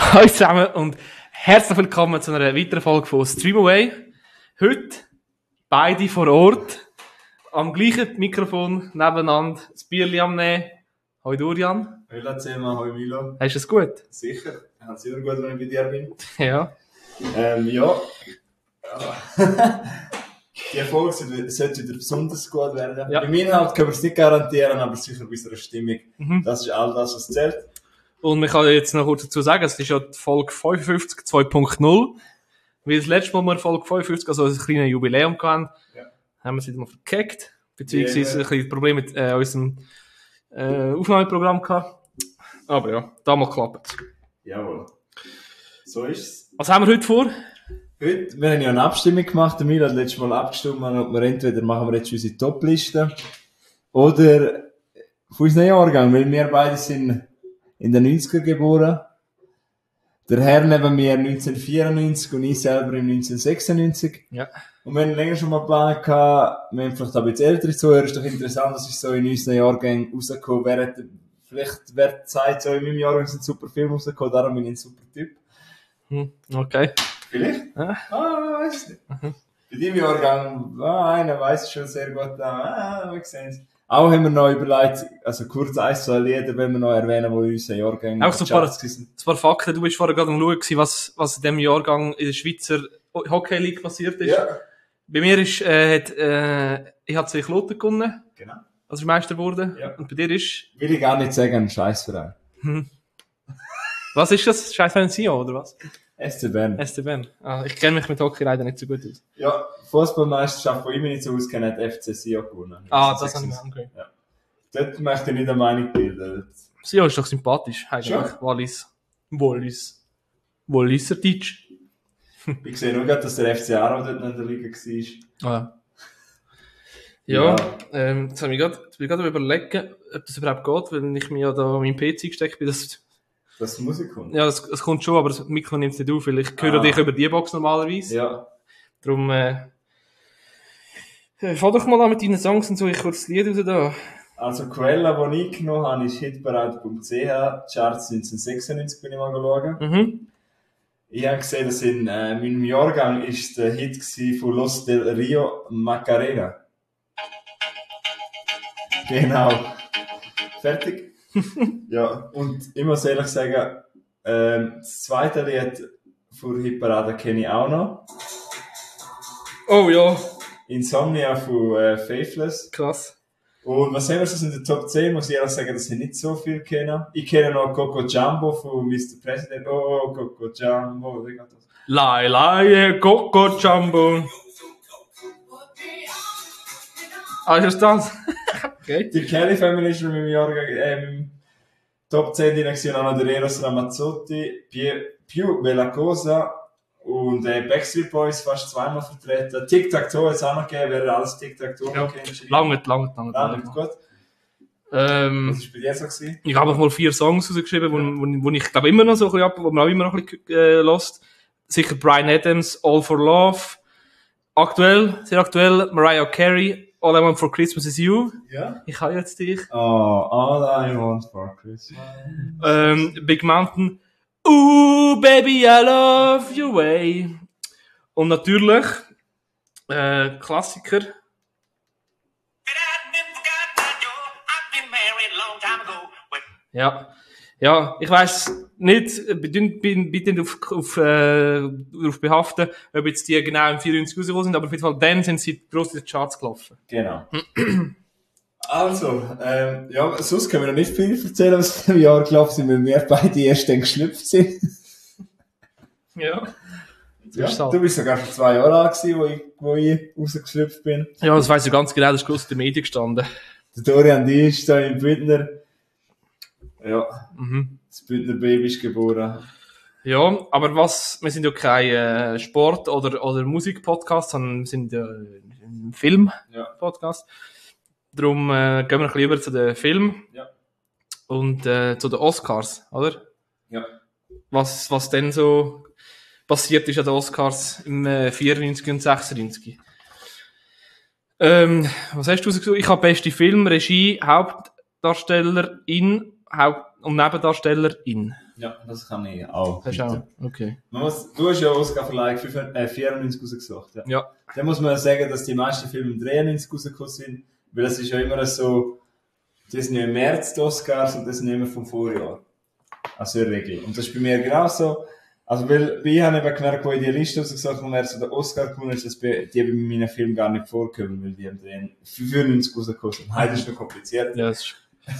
Hallo zusammen und herzlich willkommen zu einer weiteren Folge von Streamaway. Heute beide vor Ort, am gleichen Mikrofon nebeneinander, das Bierli am Nehmen. Hallo Durian. Hallo zusammen, hallo Milo. Hast du es gut? Sicher, ich habe es immer gut, wenn ich bei dir bin. Ja. Ja. Die Folge sollte wieder besonders gut werden. Ja. Im Inhalt können wir es nicht garantieren, aber sicher bei unserer Stimmung. Das ist all das, was zählt. Und man kann jetzt noch kurz dazu sagen, es ist ja die Folge 55 2.0. Weil das letzte Mal wir Folge 55, also ein kleines Jubiläum hatten, haben wir es wieder mal verkackt. Beziehungsweise ein bisschen Probleme mit unserem Aufnahmeprogramm gehabt. Aber ja, damals klappt es. Jawohl. So ist es. Was haben wir heute vor? Heute, wir haben ja eine Abstimmung gemacht. Der Milo hat letztes Mal abgestimmt, ob wir entweder machen wir jetzt unsere Top-Liste oder von unserem Jahrgang, weil wir beide sind in den 90er geboren. Der Herr neben mir 1994 und ich selber im 1996. Ja. Und wir haben länger schon mal geplant gehabt, wir haben vielleicht auch ein bisschen ältere Zuhörer, ist doch interessant, dass ist so in unseren Jahrgängen rausgekommen. Vielleicht wird Zeit, so in meinem Jahrgang sind super Filme rausgekommen, darum bin ich ein super Typ. Okay. Vielleicht? Ja. Weiß nicht. Bei deinem Jahrgang, einer weiss es schon sehr gut, wir sehen es. Auch haben wir noch überlegt, also kurz ein, zwei Lieder, wenn wir noch erwähnen, wo in unseren Jahrgängen auch so ein paar Fakten. Du bist vorher gerade am Schauen, was in diesem Jahrgang in der Schweizer Hockey League passiert ist. Ja. Bei mir ist, ich habe 2 Kloten gewonnen. Genau. Also Meister geworden. Ja. Und bei dir ist? Will ich gar nicht sagen, ein Scheissverein. Was ist das? Scheißverein Sion, oder was? SC Bern. SC Bern. Ah, ich kenne mich mit Hockey leider nicht so gut aus. Ja, Fußballmeisterschaft, die ich mich nicht so auskenne, hat FC Sion gewonnen. Ah, das habe ich mir angehört. Ja. Dort möchte ich nicht eine Meinung bilden. Sion ist doch sympathisch, eigentlich. Schon? Walliser Deutsch. Ich sehe nur gerade, dass der FC Aarau dort noch in der Liga war. Ah, ja. Jetzt habe ich gerade überlegen, ob das überhaupt geht, wenn ich mir ja da an meinen PC gesteckt bin. Dass Musik kommt? Ja, es kommt schon, aber das Mikro nimmt es nicht auf, weil ich höre dich über die Box normalerweise. Ja. Darum, fang doch mal an mit deinen Songs und so, ich kurz das Lied raus da. Also, die Quelle, die ich genommen habe, ist hitparade.ch. Charts 1996 bin ich mal schauen. Ich habe gesehen, dass in meinem Jahrgang ist der Hit von Los del Rio Macarena. Genau. Fertig? Ja, und ich muss ehrlich sagen, das zweite Lied von Hitparade kenne ich auch noch. Oh ja. Insomnia von Faithless. Krass. Und was haben wir so in der Top 10? Muss ich ehrlich sagen, dass ich nicht so viel kenne. Ich kenne noch Coco Jumbo von Mr. President. Oh, Coco Jumbo. Wie geht das? Lai Lai, Coco Jumbo. Ah, ist das? Okay. Die Kelly Family ist in meinem Jahrgang Top 10 drin auch noch der Eros Ramazzotti, Più Bella Cosa und Backstreet Boys fast zweimal vertreten. Tic-Tac-Toe hat es auch noch gegeben, wer alles Tic-Tac-Toe kennt. Lange. Gut. Was ist bei dir so gewesen? Ich habe mal 4 Songs rausgeschrieben, wo ich glaube immer noch so ein bisschen wo man auch immer noch ein bisschen hört. Sicher Bryan Adams, All for Love. Sehr aktuell, Mariah Carey, All I Want for Christmas is You. Ja? Ich habe jetzt dich. Oh, All I Want for Christmas. Big Mountain. Ooh, baby, I love your way. Und natürlich, Klassiker. Ja, ich weiss nicht, bitte darauf behaften, ob jetzt die genau im 94 rausgekommen sind, aber auf jeden Fall dann sind sie gross in den Charts gelaufen. Genau. Also, ja, sonst können wir noch nicht viel erzählen, was in dem Jahr gelaufen sind, weil wir beide erst dann geschlüpft sind. Ja. Ja, du bist sogar schon 2 Jahre alt gewesen, wo ich rausgeschlüpft bin. Ja, das weiss ich ganz genau, das ist gross in den Medien gestanden. Der Dorian, die ist da im Bündner. Ja, das Bündner Baby ist geboren. Ja, aber wir sind ja kein Sport- oder Musik-Podcast, sondern wir sind ja ein Film-Podcast. Darum gehen wir ein bisschen über zu den Filmen. Ja. Und zu den Oscars, oder? Ja. Was denn so passiert ist an den Oscars im 94 und 96. Was hast du gesagt? Ich habe beste Film, Regie, Hauptdarstellerin, und Nebendarstellerin. Ja, das kann ich auch. Hast du auch? Okay. Du hast ja Oscar-Verleihung 94 rausgesucht. Ja. Ja. Dann muss man ja sagen, dass die meisten Filme im 93 rausgekommen sind, weil es ist ja immer so, die sind ja im März die Oscars und das sind immer vom Vorjahr. Also in der Regel. Und das ist bei mir genauso. Also, weil, ich habe eben gemerkt, wo ich die Liste rausgesucht habe, und wer so den Oscar gewonnen ist, dass die bei meinen Filmen gar nicht vorkommen, weil die im 95 rausgekommen sind. Heute ist noch kompliziert. Ja, das ist...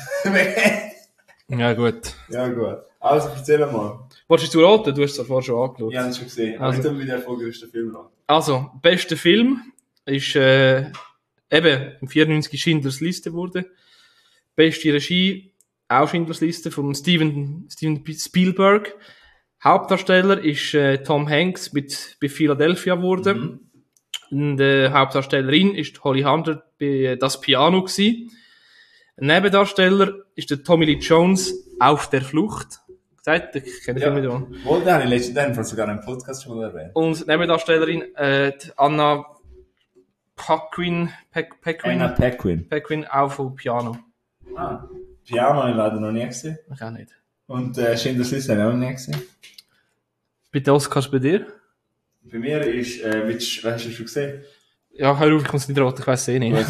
Ja, gut. Ja, gut. Also, erzähl mal. Wolltest du raten? Du hast es ja vorher schon angeschaut. Ich habe es schon gesehen. Also. Ich tue mir den erfolgreichsten Film raten. Also, bester Film ist eben im 94 Schindlers Liste wurde. Beste Regie, auch Schindlers Liste von Steven Spielberg. Hauptdarsteller ist Tom Hanks bei Philadelphia geworden. Und Hauptdarstellerin ist Holly Hunter bei Das Piano gewesen. Ein Nebendarsteller ist der Tommy Lee Jones auf der Flucht. Gesagt, ich kenne den Film nicht. Wohl, den habe ich letztens sogar im Podcast schon mal erwähnt. Und Nebendarstellerin die Anna Paquin auch vom Piano. Ah, Piano habe ich leider noch nie gesehen. Ich auch nicht. Und Schindlers Liste habe ich auch noch nie gesehen. Bitte Oscars bei dir? Bei mir ist, hast du schon gesehen? Ja, hör auf, ich muss nicht raten, ich weiss eh nicht.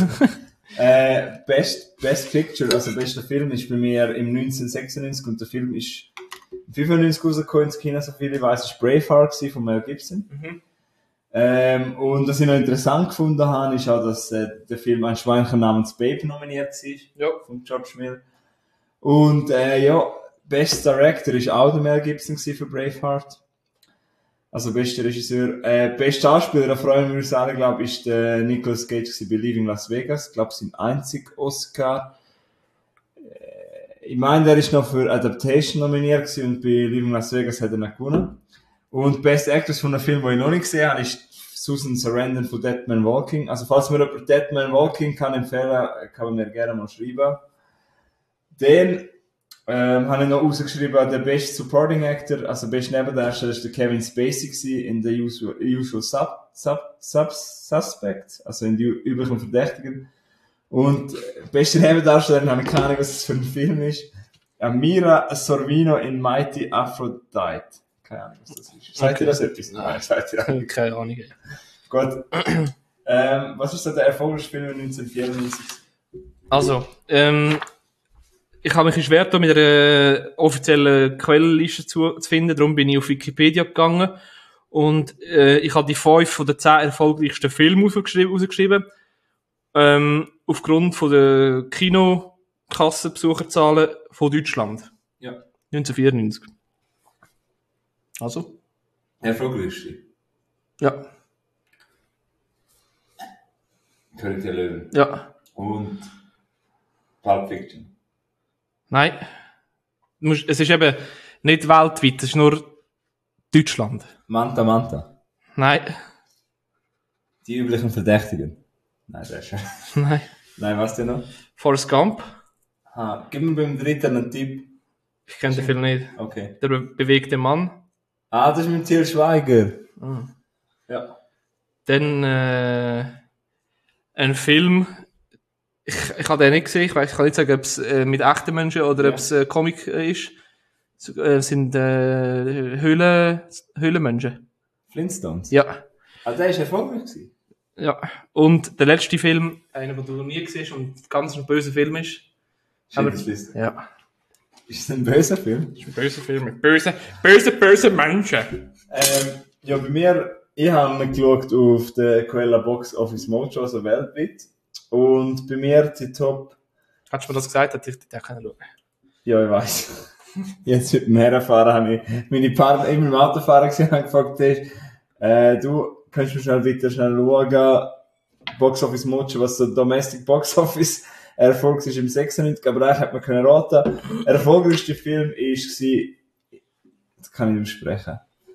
Best Picture, also bester Film, ist bei mir im 1996 und der Film ist 95 rausgekommen ins Kino, so viel ich weiss, ist Braveheart von Mel Gibson. Und was ich noch interessant gefunden habe, ist auch, dass der Film ein Schweinchen namens Babe nominiert war, von George Miller. Und Best Director ist auch der Mel Gibson für Braveheart. Also bester Regisseur. Bester Schauspieler, da freuen wir uns alle, glaube ich, ist der Nicolas Cage bei Leaving Las Vegas. Ich glaube, sein einziger Oscar. Ich meine, der ist noch für Adaptation nominiert gewesen und bei Leaving Las Vegas hat er nicht gewonnen. Und Best Actress von einem Film, den ich noch nicht gesehen habe, ist Susan Sarandon von Dead Man Walking. Also falls mir jemand Dead Man Walking kann empfehlen, kann man mir gerne mal schreiben. Dann habe ich noch rausgeschrieben, der Best Supporting Actor, also Best Nebendarsteller, ist der Kevin Spacey gewesen in The Usual Suspect, also in die üblichen Verdächtigen. Und beste Nebendarstellerin, habe ich keine Ahnung, was das für ein Film ist. Mira Sorvino in Mighty Aphrodite. Keine Ahnung, was das ist. Sagt ihr das etwas? Nein, sagt ihr auch. Keine Ahnung. Gut. Was ist so der erfolgreichste Film 1994? Also, ich habe mich schwer mit einer offiziellen Quellenliste zu finden, darum bin ich auf Wikipedia gegangen und ich habe die 5 von den 10 erfolgreichsten Filme rausgeschrieben. Aufgrund von der Kinokassenbesucherzahlen von Deutschland. Ja. 1994. Also? Erfolgreichste? Ja. König der Löwen. Ja. Und Pulp Fiction. Nein. Es ist eben nicht weltweit, es ist nur Deutschland. Manta. Nein. Die üblichen Verdächtigen. Nein, das ist schon. Nein. Nein, was denn noch? Forrest Gump. Gib mir beim dritten einen Tipp. Ich kenne den Film nicht. Okay. Der bewegte Mann. Das ist mit Til Schweiger. Ah. Ja. Dann ein Film. Ich habe den nicht gesehen. Ich kann nicht sagen, ob es mit echten Menschen oder ob es Comic ist. Es sind Höhlenmenschen. Flintstones? Ja. Der ist erfolgreich gewesen. Ja. Und der letzte Film, einer, den du noch nie gesehen hast und ganz ein böser Film ist. Schindlers Liste. Ja. Ist es ein böser Film? Das ist ein böser Film mit böse Menschen. Ja, bei mir, ich habe geschaut auf der Quella Box Office Mojo, also weltweit. Und bei mir die Top... Hättest du mir das gesagt, hätte ich den können schauen. Ja, ich weiss. Jetzt mit dem Herrenfahren habe ich meine Partner immer im Autofahren gesehen und gefragt, du, kannst du bitte schnell schauen, Box Office Mojo, was so Domestic Box Office Erfolg ist im 96, aber eigentlich hat man können raten. Der erfolgreichste Film ist das kann ich nicht sprechen.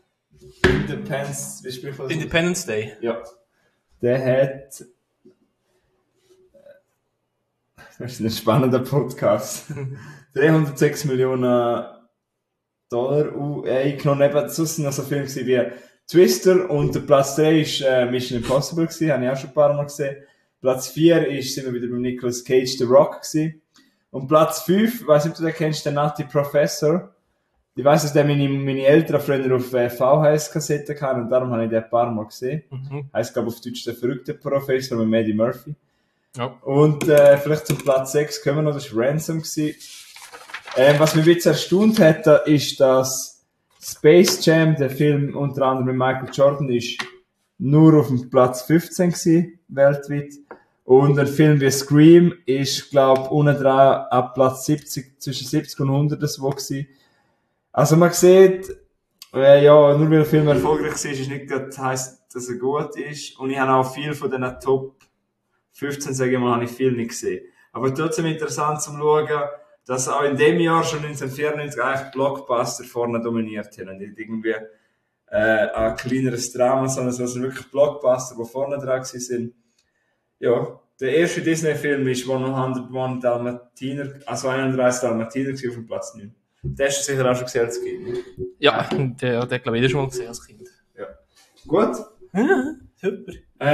Independence Day. Ja. Der hat, das ist ein spannender Podcast, 306 Millionen Dollar eingenommen. Eben, sonst noch so Filme wie Twister und der Platz 3 ist Mission Impossible gewesen, habe ich auch schon ein paar Mal gesehen. Platz 4 sind wir wieder beim Nicolas Cage, The Rock gewesen. Und Platz 5, ich weiss nicht, ob du den kennst, der Nutty Professor. Ich weiss, dass der meine Eltern früher auf VHS-Kassetten hatten und darum habe ich den ein paar Mal gesehen. Heisst, glaube ich, auf Deutsch der verrückte Professor mit Eddie Murphy. Ja. Und vielleicht zum Platz 6 kommen wir noch, das war Ransom gewesen. Was mich jetzt erstaunt hat, ist, dass Space Jam, der Film unter anderem mit Michael Jordan, ist nur auf dem Platz 15 gewesen, weltweit. Und ein Film wie Scream ist, glaube unten dran ab Platz 70, zwischen 70 und 100 das wo gewesen. Also man sieht, ja, nur weil ein Film erfolgreich war, ist nicht gerade heisst, dass er gut ist. Und ich habe auch viel von diesen Top 15, sage ich mal, habe ich viel nicht gesehen. Aber trotzdem interessant zum Schauen, dass auch in dem Jahr schon 1994 eigentlich Blockbuster vorne dominiert haben. Nicht irgendwie ein kleineres Drama, sondern also wirklich Blockbuster, die vorne dran sind. Ja, der erste Disney-Film ist 101 Dalmatiner, also 31 Dalmatiner auf dem Platz 9. Den hast du sicher auch schon gesehen als Kind. Ja, der glaube ich, schon mal gesehen als Kind. Ja. Gut. Ja, super.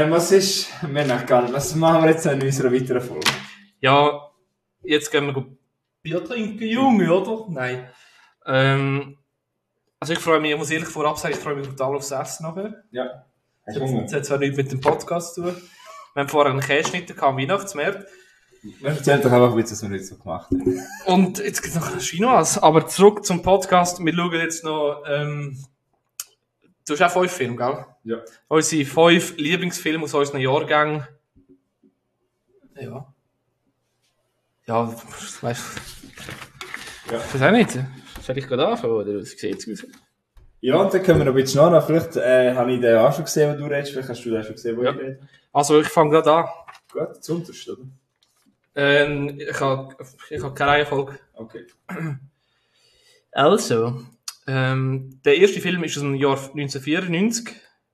Was machen wir jetzt in unserer weiteren Folge? Ja, jetzt gehen wir Bier trinken, Junge, oder? Nein. Also ich freue mich, ich muss ehrlich vorab sagen, ich freue mich total aufs Essen nachher. Ja. Das hat zwar nichts mit dem Podcast zu tun. Wir haben vorher einen Käseschnitt, am Weihnachtsmarkt. Erzähl doch einfach, wie wir es nicht so gemacht haben. Und jetzt gibt es noch Chinois. Aber zurück zum Podcast. Wir schauen jetzt noch, du hast auch 5 Filme, gell? Ja. Unsere 5 Lieblingsfilme aus unseren Jahrgängen. Ja. Ja, weißt du. Ja. Ich weiß auch nicht. Soll ich gerade anfangen, oder? Wie sieht es aus? Ja, und dann können wir noch ein bisschen nach. Vielleicht habe ich den auch schon gesehen, wo du redest. Vielleicht hast du den schon gesehen, wo ich rede. Also, ich fange gerade an. Gut, zuunterst, oder? Ich habe keine Reihenfolge. Okay. Also, der erste Film ist aus dem Jahr 1994.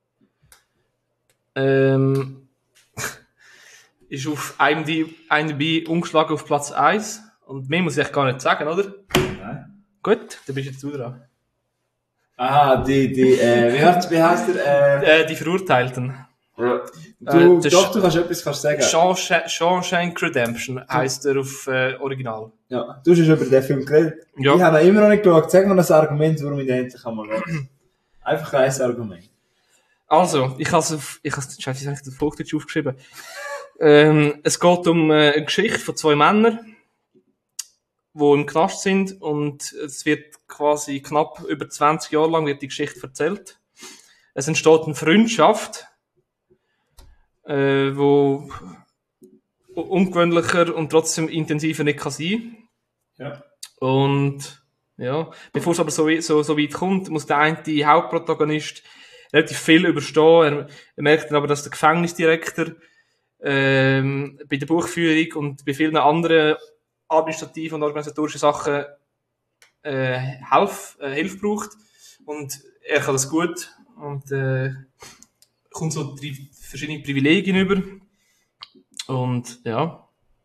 Ist auf IMDb umgeschlagen auf Platz 1. Und mehr muss ich gar nicht sagen, oder? Nein. Gut, dann bist jetzt du dran. Ah, wie heißt der? Die Verurteilten. Ja. Du kannst sagen. Shawshank Redemption heisst er auf Original. Ja, du hast schon über den Film geredet. Ja. Ich habe ihn immer noch nicht geschaut. Sag mir ein Argument, warum ich den endlich einmal höre. Einfach ein Argument. Also, ich habe das Volksdeutsch aufgeschrieben. Es geht um eine Geschichte von 2 Männern, die im Knast sind, und es wird quasi knapp über 20 Jahre lang wird die Geschichte erzählt. Es entsteht eine Freundschaft, wo ungewöhnlicher und trotzdem intensiver nicht kann sein. Ja. Und ja, bevor es aber so weit kommt, muss der eine Hauptprotagonist relativ viel überstehen. Er merkt dann aber, dass der Gefängnisdirektor bei der Buchführung und bei vielen anderen administrativen und organisatorischen Sachen Hilfe braucht. Und er kann das gut und kommt so 3 verschiedene Privilegien über. Und ja,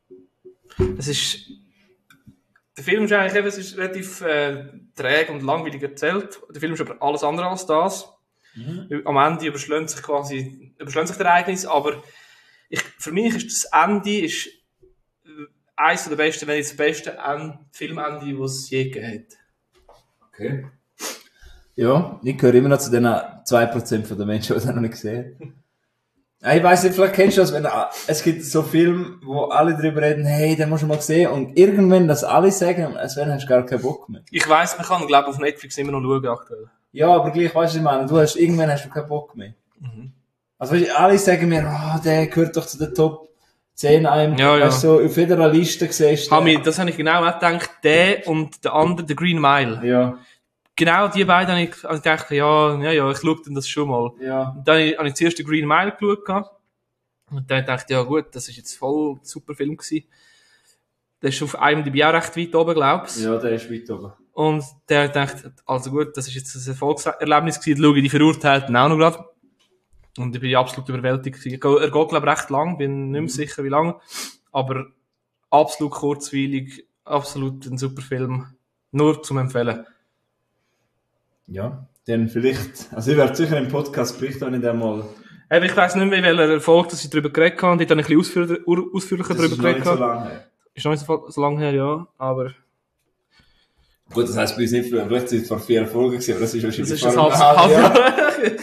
der Film ist eigentlich es ist relativ träge und langweilig erzählt. Der Film ist aber alles andere als das. Mhm. Am Ende überschlägt sich das Ereignis, aber für mich ist das Ende eines der besten, wenn nicht das beste Filmende, das es je gegeben hat. Okay. Ja, ich gehöre immer noch zu den 2% der Menschen, die das noch nicht gesehen haben. Ich weiss nicht, vielleicht kennst du das, es gibt so Filme, wo alle darüber reden, hey, den musst du mal sehen, und irgendwann, dass alle sagen, hast du gar keinen Bock mehr. Ich weiss, man kann, glaube ich, auf Netflix immer noch schauen aktuell. Ja, aber gleich, weißt du, ich meine, irgendwann hast du keinen Bock mehr. Mhm. Also, weißt du, alle sagen mir, der gehört doch zu den Top 10 einem, ja. Weißt du, so, auf jeder Liste siehst du. Das habe ich genau auch gedacht, der und der andere, der Green Mile. Ja. Genau, die beiden habe ich gedacht, ja, ich schaue dann das schon mal. Ja. Und dann habe ich zuerst den Green Mile geschaut. Und dann dachte ich, ja gut, das ist jetzt voll ein super Film gewesen. Der ist auf IMDb auch recht weit oben, glaubst du? Ja, der ist weit oben. Und der dachte, also gut, das ist jetzt ein Erfolgserlebnis gewesen, schaue ich die Verurteilten auch noch gerade. Und ich bin absolut überwältigt gewesen. Er geht, glaube ich, recht lang, bin nicht mehr sicher, wie lange. Aber absolut kurzweilig, absolut ein super Film. Nur zum Empfehlen. Ja, dann vielleicht, also ich werde sicher im Podcast berichten, wenn ich den mal... Ich weiss nicht mehr, welcher Erfolg, dass ich darüber geredet habe, und dort habe ich ein bisschen ausführlicher darüber geredet. Das ist noch nicht so lange her. Ist noch nicht so lange her, ja, aber... Gut, das heisst bei uns nicht früher. Vielleicht sind es vor 4 Folgen gewesen, aber das ist wahrscheinlich das ist ein halb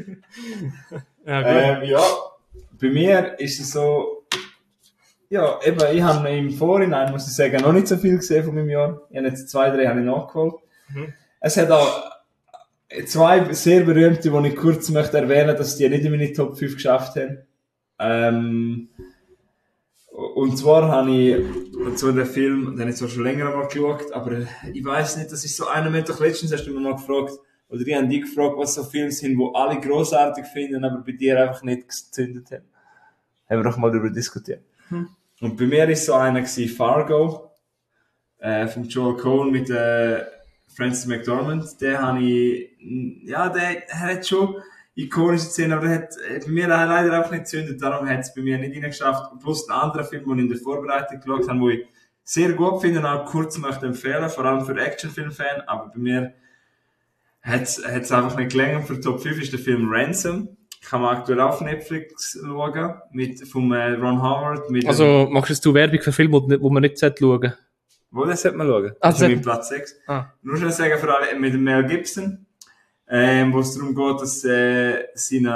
Ja, gut. Ja, bei mir ist es so, ja, eben, ich habe im Vorhinein, muss ich sagen, noch nicht so viel gesehen von meinem Jahr. Ich habe jetzt 2, 3 habe ich nachgeholt. Es hat auch 2 sehr berühmte, die ich kurz möchte erwähnen, dass die nicht in meine Top 5 geschafft haben. Und zwar habe ich so den Film, den habe ich zwar schon länger mal geschaut, aber ich weiss nicht, das ist so einer mit, doch letztens hast du mich mal gefragt, oder ich habe dich gefragt, was so Filme sind, die alle grossartig finden, aber bei dir einfach nicht gezündet haben. Haben wir doch mal darüber diskutiert. Und bei mir ist so einer gewesen, Fargo, von Joel Coen mit Frances McDormand. Den habe ich, ja, der hat schon ikonische Szenen, aber der hat bei mir leider einfach nicht gezündet, darum hat es bei mir nicht reingeschafft. Plus ein anderer Film, den ich in der Vorbereitung geschaut habe, den ich sehr gut finde und auch kurz möchte empfehlen, vor allem für Actionfilm-Fan, aber bei mir hat es einfach nicht gelangt. Für Top 5 ist der Film Ransom. Kann man aktuell auf Netflix schauen, vom Ron Howard. Also machst du Werbung für Filme, wo man nicht schauen sollte? Wo, das sollte man schauen? Also, das ist mein Platz 6. Nur schon sagen für alle, mit dem Mel Gibson, wo es darum geht, dass er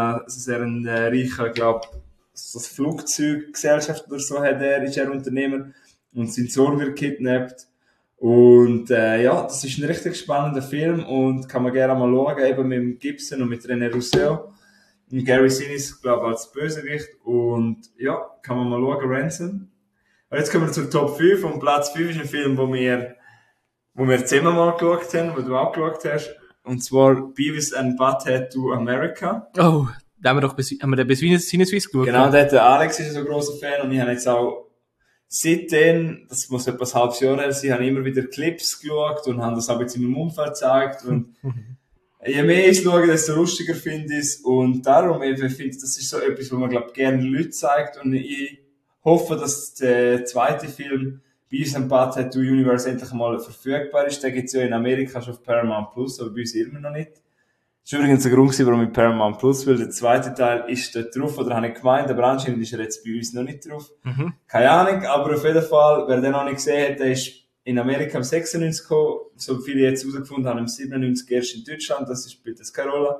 ein reicher, glaube so eine Flugzeuggesellschaft oder so hat, ist er Unternehmer und sein Sohn wird kidnappt. Und ja, das ist ein richtig spannender Film und kann man gerne mal schauen, eben mit dem Gibson und mit René Rousseau. Und Gary Sinise, glaube ich, als Bösewicht. Und ja, kann man mal schauen, Ransom. Und jetzt kommen wir zur Top 5. Und Platz 5 ist ein Film, wo wir zusammen mal geschaut haben, wo du auch geschaut hast. Und zwar Beavis and Butthead to America. Oh, da haben wir den bis Sinneswiss geschaut. Genau, der Alex ist ein so grosser Fan und ich habe jetzt auch seitdem, das muss etwa ein halbes Jahr her sein, habe ich immer wieder Clips geschaut und habe das auch jetzt in meinem Umfeld gezeigt. Und je mehr ich schaue, desto lustiger finde ich es. Und darum, ich finde, das ist so etwas, was man, glaube ich, gerne Leuten zeigt. Und ich hoffe, dass der zweite Film Beavis and Butthead to Universe endlich mal verfügbar ist. Der gibt es ja in Amerika schon auf Paramount Plus, aber bei uns immer noch nicht. Das war übrigens der Grund, warum ich Paramount Plus will. Der zweite Teil ist dort drauf, oder habe ich gemeint, aber anscheinend ist er jetzt bei uns noch nicht drauf. Keine Ahnung, aber auf jeden Fall, wer den noch nicht gesehen hat, der ist in Amerika am 96 gekommen, so viele jetzt herausgefunden haben, am 97 erst in Deutschland, das spielt jetzt keine Rolle.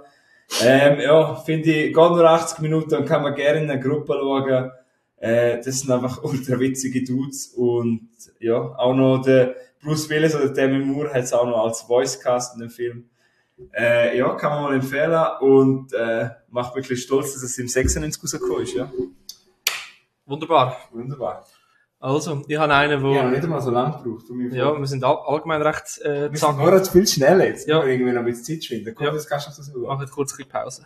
Ja, finde ich, geht nur 80 Minuten und kann man gerne in einer Gruppe schauen. Das sind einfach ultra witzige Dudes und ja, auch noch der Bruce Willis oder Demi Moore hat es auch noch als Voicecast in dem Film. Ja, kann man mal empfehlen und macht wirklich stolz, dass es im 96 rausgekommen ist, ja. Wunderbar. Also, ich habe einen, wo... Ich habe nicht einmal so lange gebraucht. Ja, wir sind allgemein recht wir sind nur zu viel schneller jetzt. Ja. Wir irgendwie noch ein bisschen Zeit schinden. Komm, ja. Das kannst du so machen. Machen kurz eine Pause.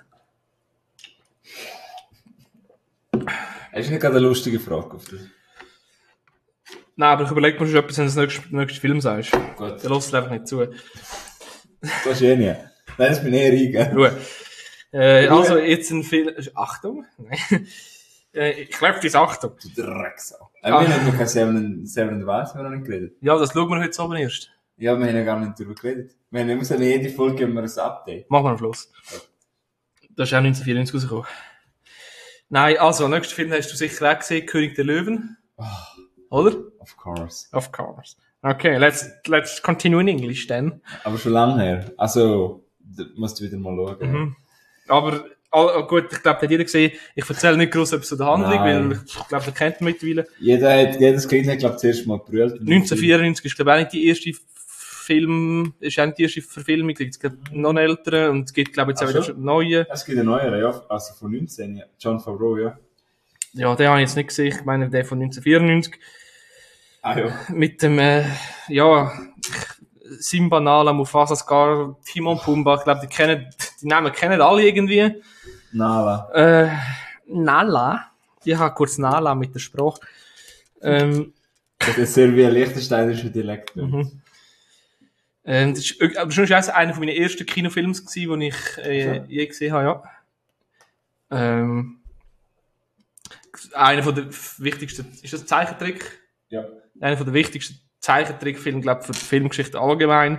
Hast du nicht gerade eine lustige Frage auf das? Nein, aber ich überlege mir schon etwas, wenn du das nächste Film sagst. Gut. Der lässt einfach nicht zu. Das ist eh nicht. Nein, das bin ich eher Ruhe. Also, jetzt ein Film... Achtung. Nein. Ich glaube, das ist Achtung. Du Drecksau. Wir haben noch kein Seven and the Wild noch nicht geredet. Ja, das schauen wir heute oben erst. Ja, wir haben ja gar nicht darüber geredet. Wir haben immer so jede Folge geben wir ein Update. Machen wir am Schluss. Ja. Das ist auch 1994 rausgekommen. Nein, also, nächsten Film hast du sicher auch gesehen, König der Löwen. Oh, oder? Of course. Okay, let's continue in English then. Aber schon lange her. Also, da musst du wieder mal schauen. Aber, gut, ich glaube, der hat jeder gesehen. Ich erzähle nicht gross etwas zu der Handlung, weil ich glaube, der kennt ihn mittlerweile. Jedes Kind hat, glaube ich, zuerst mal gebrüllt. 1994 ist, glaube ich, auch nicht die erste ist auch nicht die erste Verfilmung. Es gibt noch einen älteren und es gibt, glaube ich, jetzt auch wieder einen neuen. Es gibt einen neueren, ja. Also von 19, ja. Jon Favreau, ja. Ja, den habe ich jetzt nicht gesehen. Ich meine, der von 1994. Ah, ja. Mit dem, Simba, Nala, Mufasa, Scar, Timon, Pumba. Ich glaube, die Namen kennen alle irgendwie. Nala. Nala? Ich habe kurz Nala mit der Sprache. Das ist sehr wie ein liechtensteinischer Dialekt. Das ist, aber schon ist einer meiner ersten Kinofilms gewesen, den ich je gesehen habe, ja. Einer von der wichtigsten, ist das Zeichentrick? Ja. Einer von der wichtigsten Zeichentrickfilme, glaube ich, für die Filmgeschichte allgemein.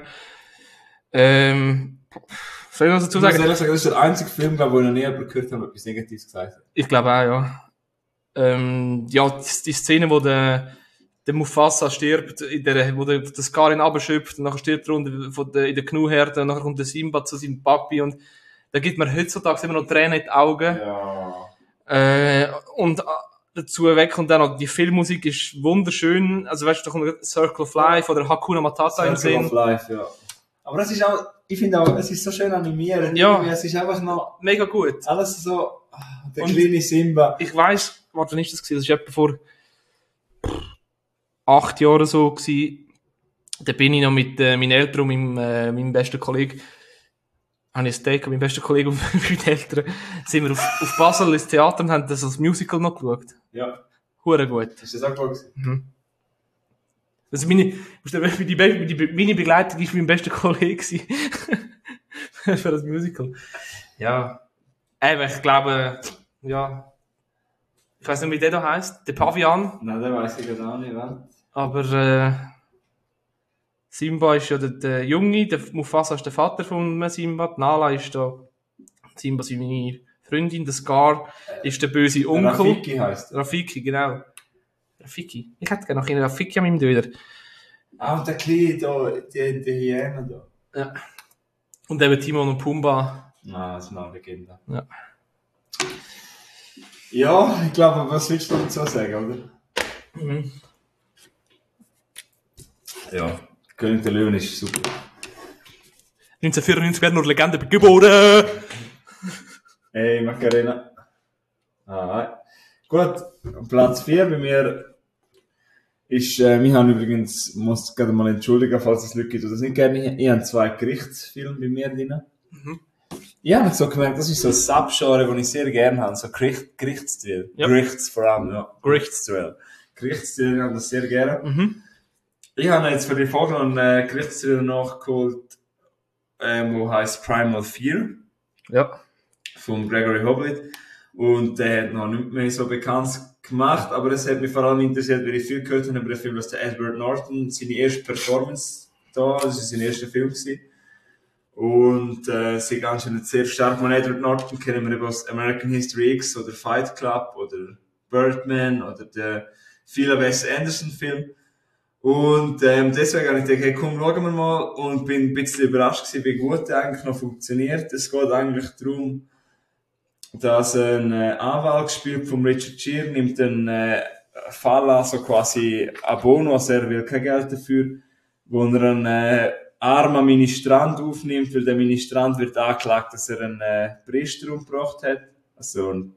Soll ich noch dazu sagen? Das ist der einzige Film, glaube ich, wo ich noch nie jemand gehört habe, etwas Negatives gesagt hat. Ich glaube auch, ja. Ja, die Szene, wo der der Mufasa stirbt, wo der Scar ihn abschöpft, und nachher stirbt er in der Gnu-Herde, und nachher kommt der Simba zu seinem Papi, und da gibt mir heutzutage immer noch Tränen in die Augen. Ja. Und dazu weg kommt dann noch, die Filmmusik ist wunderschön, also weißt du, da kommt Circle of Life oder Hakuna Matata in den Sinn. Circle of Life, ja. Aber es ist auch, ich finde auch, es ist so schön animiert. Ja. Es ist einfach noch Mega gut. alles so, der Und kleine Simba. Ich weiss, warte, wann ist das gewesen? Das war etwa vor 8 Jahren so gewesen. Da bin ich noch mit meinen Eltern und meinem besten Kollegen, habe ich ein Steak mit meinem besten Kollegen und meinen Eltern, sind wir auf Basel ins Theater und haben das als Musical noch geschaut. Ja. Hure gut. Ist das auch gut gewesen? Also meine Begleitung war mein bester Kollege für das Musical. Ja. Ich glaube, ja. Ich weiss nicht, wie der da heisst. Der Pavian. Nein, der weiss ich gar nicht, was. Aber Simba ist ja der Junge, der Mufasa ist der Vater von Simba, die Nala ist da Simba seine Freundin, der Scar ist der böse Onkel. Rafiki heisst er. Rafiki, genau. Rafiki. Ich hätte gerne noch einen Rafiki an meinem Döner. Ah, und der Kleine da, die Hyäne da. Ja. Und eben Timon und Pumba. Nein, das ist eine Legende. Ja. Ja, ich glaube, was willst du dazu sagen, oder? Mhm. Ja, König der Löwen ist super. 1994 werden nur Legende geboren. Hey, Macarena. Gut, Platz 4 bei mir ist, wir haben übrigens, muss gerade mal entschuldigen, falls es Leute gibt, die das nicht gerne, ich habe 2 Gerichtsfilme bei mir drin. Mhm. Ich habe so gemerkt, das ist so ein Subgenre, das ich sehr gerne habe, so Gerichtsduell. Ja. Gerichts vor allem, ja. Gerichtsduell. Gerichtsduell, ich habe das sehr gerne. Mhm. Ich habe jetzt für die Folge noch einen Gerichtsduell nachgeholt, wo heisst Primal Fear. Ja. Von Gregory Hoblit. Und der hat noch nicht mehr so bekannt gemacht, aber es hat mich vor allem interessiert, weil ich viel gehört habe über den Film, dass der Edward Norton seine erste Performance da, das war sein erster Film gewesen. Und sie ganz schön sehr stark. Man Edward Norton kennen wir eben aus American History X oder Fight Club oder Birdman oder der viele Wes Anderson Film. Und deswegen habe ich gedacht, hey, komm, schauen wir mal, und bin ein bisschen überrascht gewesen, wie gut der eigentlich noch funktioniert. Es geht eigentlich darum, dass ein Anwalt gespielt von Richard Gere nimmt einen Fall an, so quasi a bono, also er will kein Geld dafür, wo er einen armen Ministrant aufnimmt, weil der Ministrant wird angeklagt, dass er einen Priester umgebracht hat, also ein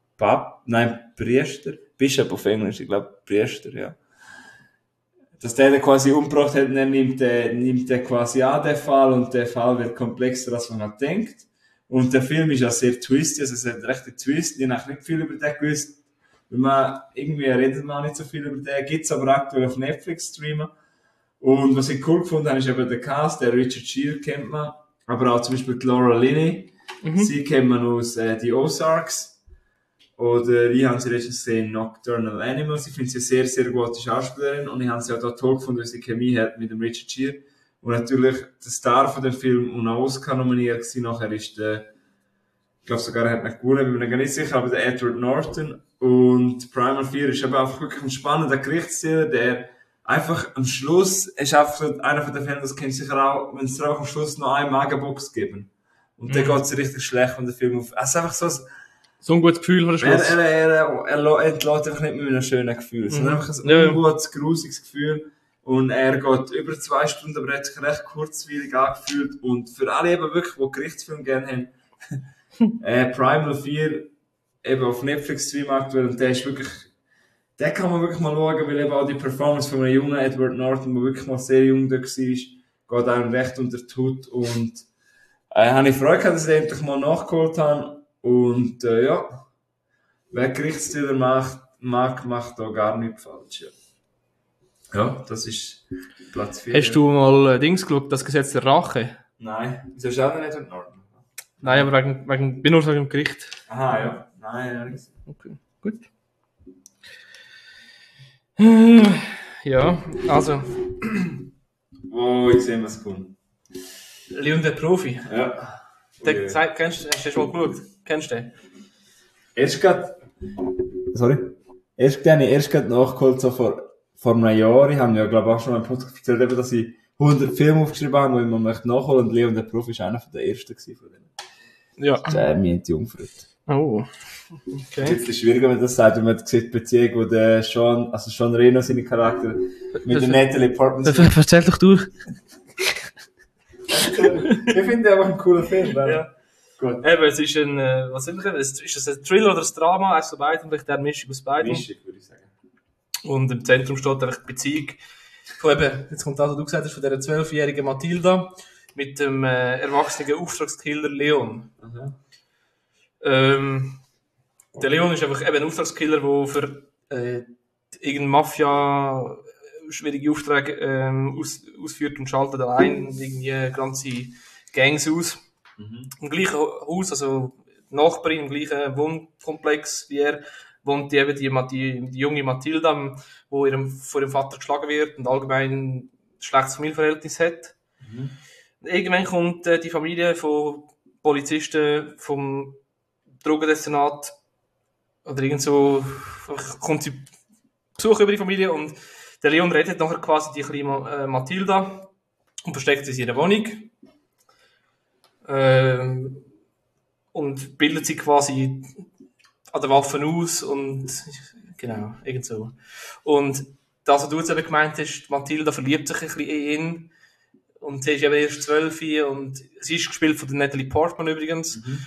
Priester, Bishop auf Englisch, ich glaube Priester, ja. Dass der den quasi umgebracht hat, und er nimmt der quasi an, den Fall, und der Fall wird komplexer, als man halt denkt. Und der Film ist ja sehr twisty, also es hat recht einen Twist. Ich habe nicht viel über den gewusst, weil man, irgendwie redet man nicht so viel über den, gibt's aber aktuell auf Netflix streamen. Und was ich cool gefunden habe, ist eben der Cast, der Richard Gere kennt man, aber auch zum Beispiel die Laura Linney. Sie kennt man aus die Ozarks. Oder ich habe sie letztens gesehen, Nocturnal Animals. Ich finde sie eine sehr, sehr gute Schauspielerin, und ich habe sie auch da toll gefunden, weil sie Chemie hat mit dem Richard Gere. Und natürlich der Star von dem Film und auch Oscar nominiert gewesen. Nachher ist der, ich glaube sogar, er hat nicht gewonnen, bin mir gar nicht sicher, aber der Edward Norton. Und Primal Fear ist eben einfach wirklich ein spannender Gerichtsseher, der einfach am Schluss, ist einfach so einer von den Filmen, das kennt sicher auch, wenn es dir auch am Schluss noch eine Magenbox geben. Und dann geht es richtig schlecht, wenn der Film auf, also einfach so ein gutes Gefühl von der Schluss. Er entlässt einfach nicht mit einem schönen Gefühl, sondern einfach ein ungutes, grusiges Gefühl. Und er geht über 2 Stunden, aber er hat sich recht kurzweilig angefühlt. Und für alle eben wirklich, die Gerichtsfilme gerne haben, Primal Fear eben auf Netflix streamen aktuell, und der ist wirklich, den kann man wirklich mal schauen, weil eben auch die Performance von einem jungen Edward Norton, der wirklich mal sehr jung da war, geht einem recht unter die Haut. Und habe ich Freude gehabt, dass ich endlich mal nachgeholt habe. Und ja, wer Gerichtsstiller macht da gar nichts falsch. Ja, das ist Platz 4. Hast du mal Dings geschaut, das Gesetz der Rache? Nein, wieso schaut er nicht in Ordnung? Nein, aber bin nur im Gericht. Aha, ja. Nein, nicht. Okay, gut. Ja, also. Oh, ich sehe, was kommt. Leon der Profi. Ja. Den, kennst du, hast du schon mal geschaut? Kennst du den? Erst gerade nachgeholt, so vor vor einem Jahr, ich habe ja, glaube ich, auch schon mal im Podcast erzählt, eben, dass ich 100 Filme aufgeschrieben habe, die man möchte nachholen. Und Leon der Profi war einer der ersten von denen. Ja. Das ist mir die Jungfrau. Oh. Okay. Es ist ein bisschen schwieriger, wenn man das sagt, wenn man sieht die Beziehung, wo der Sean Reno, seine Charakter, mit der Natalie Portman. Erzähl doch du. Ich finde einfach ein cooler Film. Ja. Gut. Eben, es ist ein, was sind wir denn? Ist es ein Thriller oder ein Drama? Also beidem, vielleicht eine Mischung aus beidem. Mischung, würde ich sagen. Und im Zentrum steht einfach die Beziehung von eben, jetzt kommt das, was du gesagt hast, von dieser 12-jährigen Mathilda mit dem erwachsenen Auftragskiller Leon. Mhm. Der Leon ist einfach eben ein Auftragskiller, der für irgendeine Mafia schwierige Aufträge ausführt und schaltet allein irgendwie ganze Gangs aus. Mhm. Im gleichen Haus, also die Nachbarin im gleichen Wohnkomplex wie er, wohnt eben die junge Mathilda, die von ihrem Vater geschlagen wird und allgemein ein schlechtes Familienverhältnis hat. Mhm. Irgendwann kommt die Familie von Polizisten vom Drogendestinat oder irgend so, kommt sie Besuch über die Familie und der Leon rettet nachher quasi die kleine Mathilda und versteckt sie in ihrer Wohnung. Und bildet sie quasi an den Waffen aus und genau, irgend so. Und das, was du jetzt eben gemeint hast, Mathilda verliebt sich ein bisschen in ihn und sie ist eben erst 12 und sie ist gespielt von der Natalie Portman übrigens. Mhm.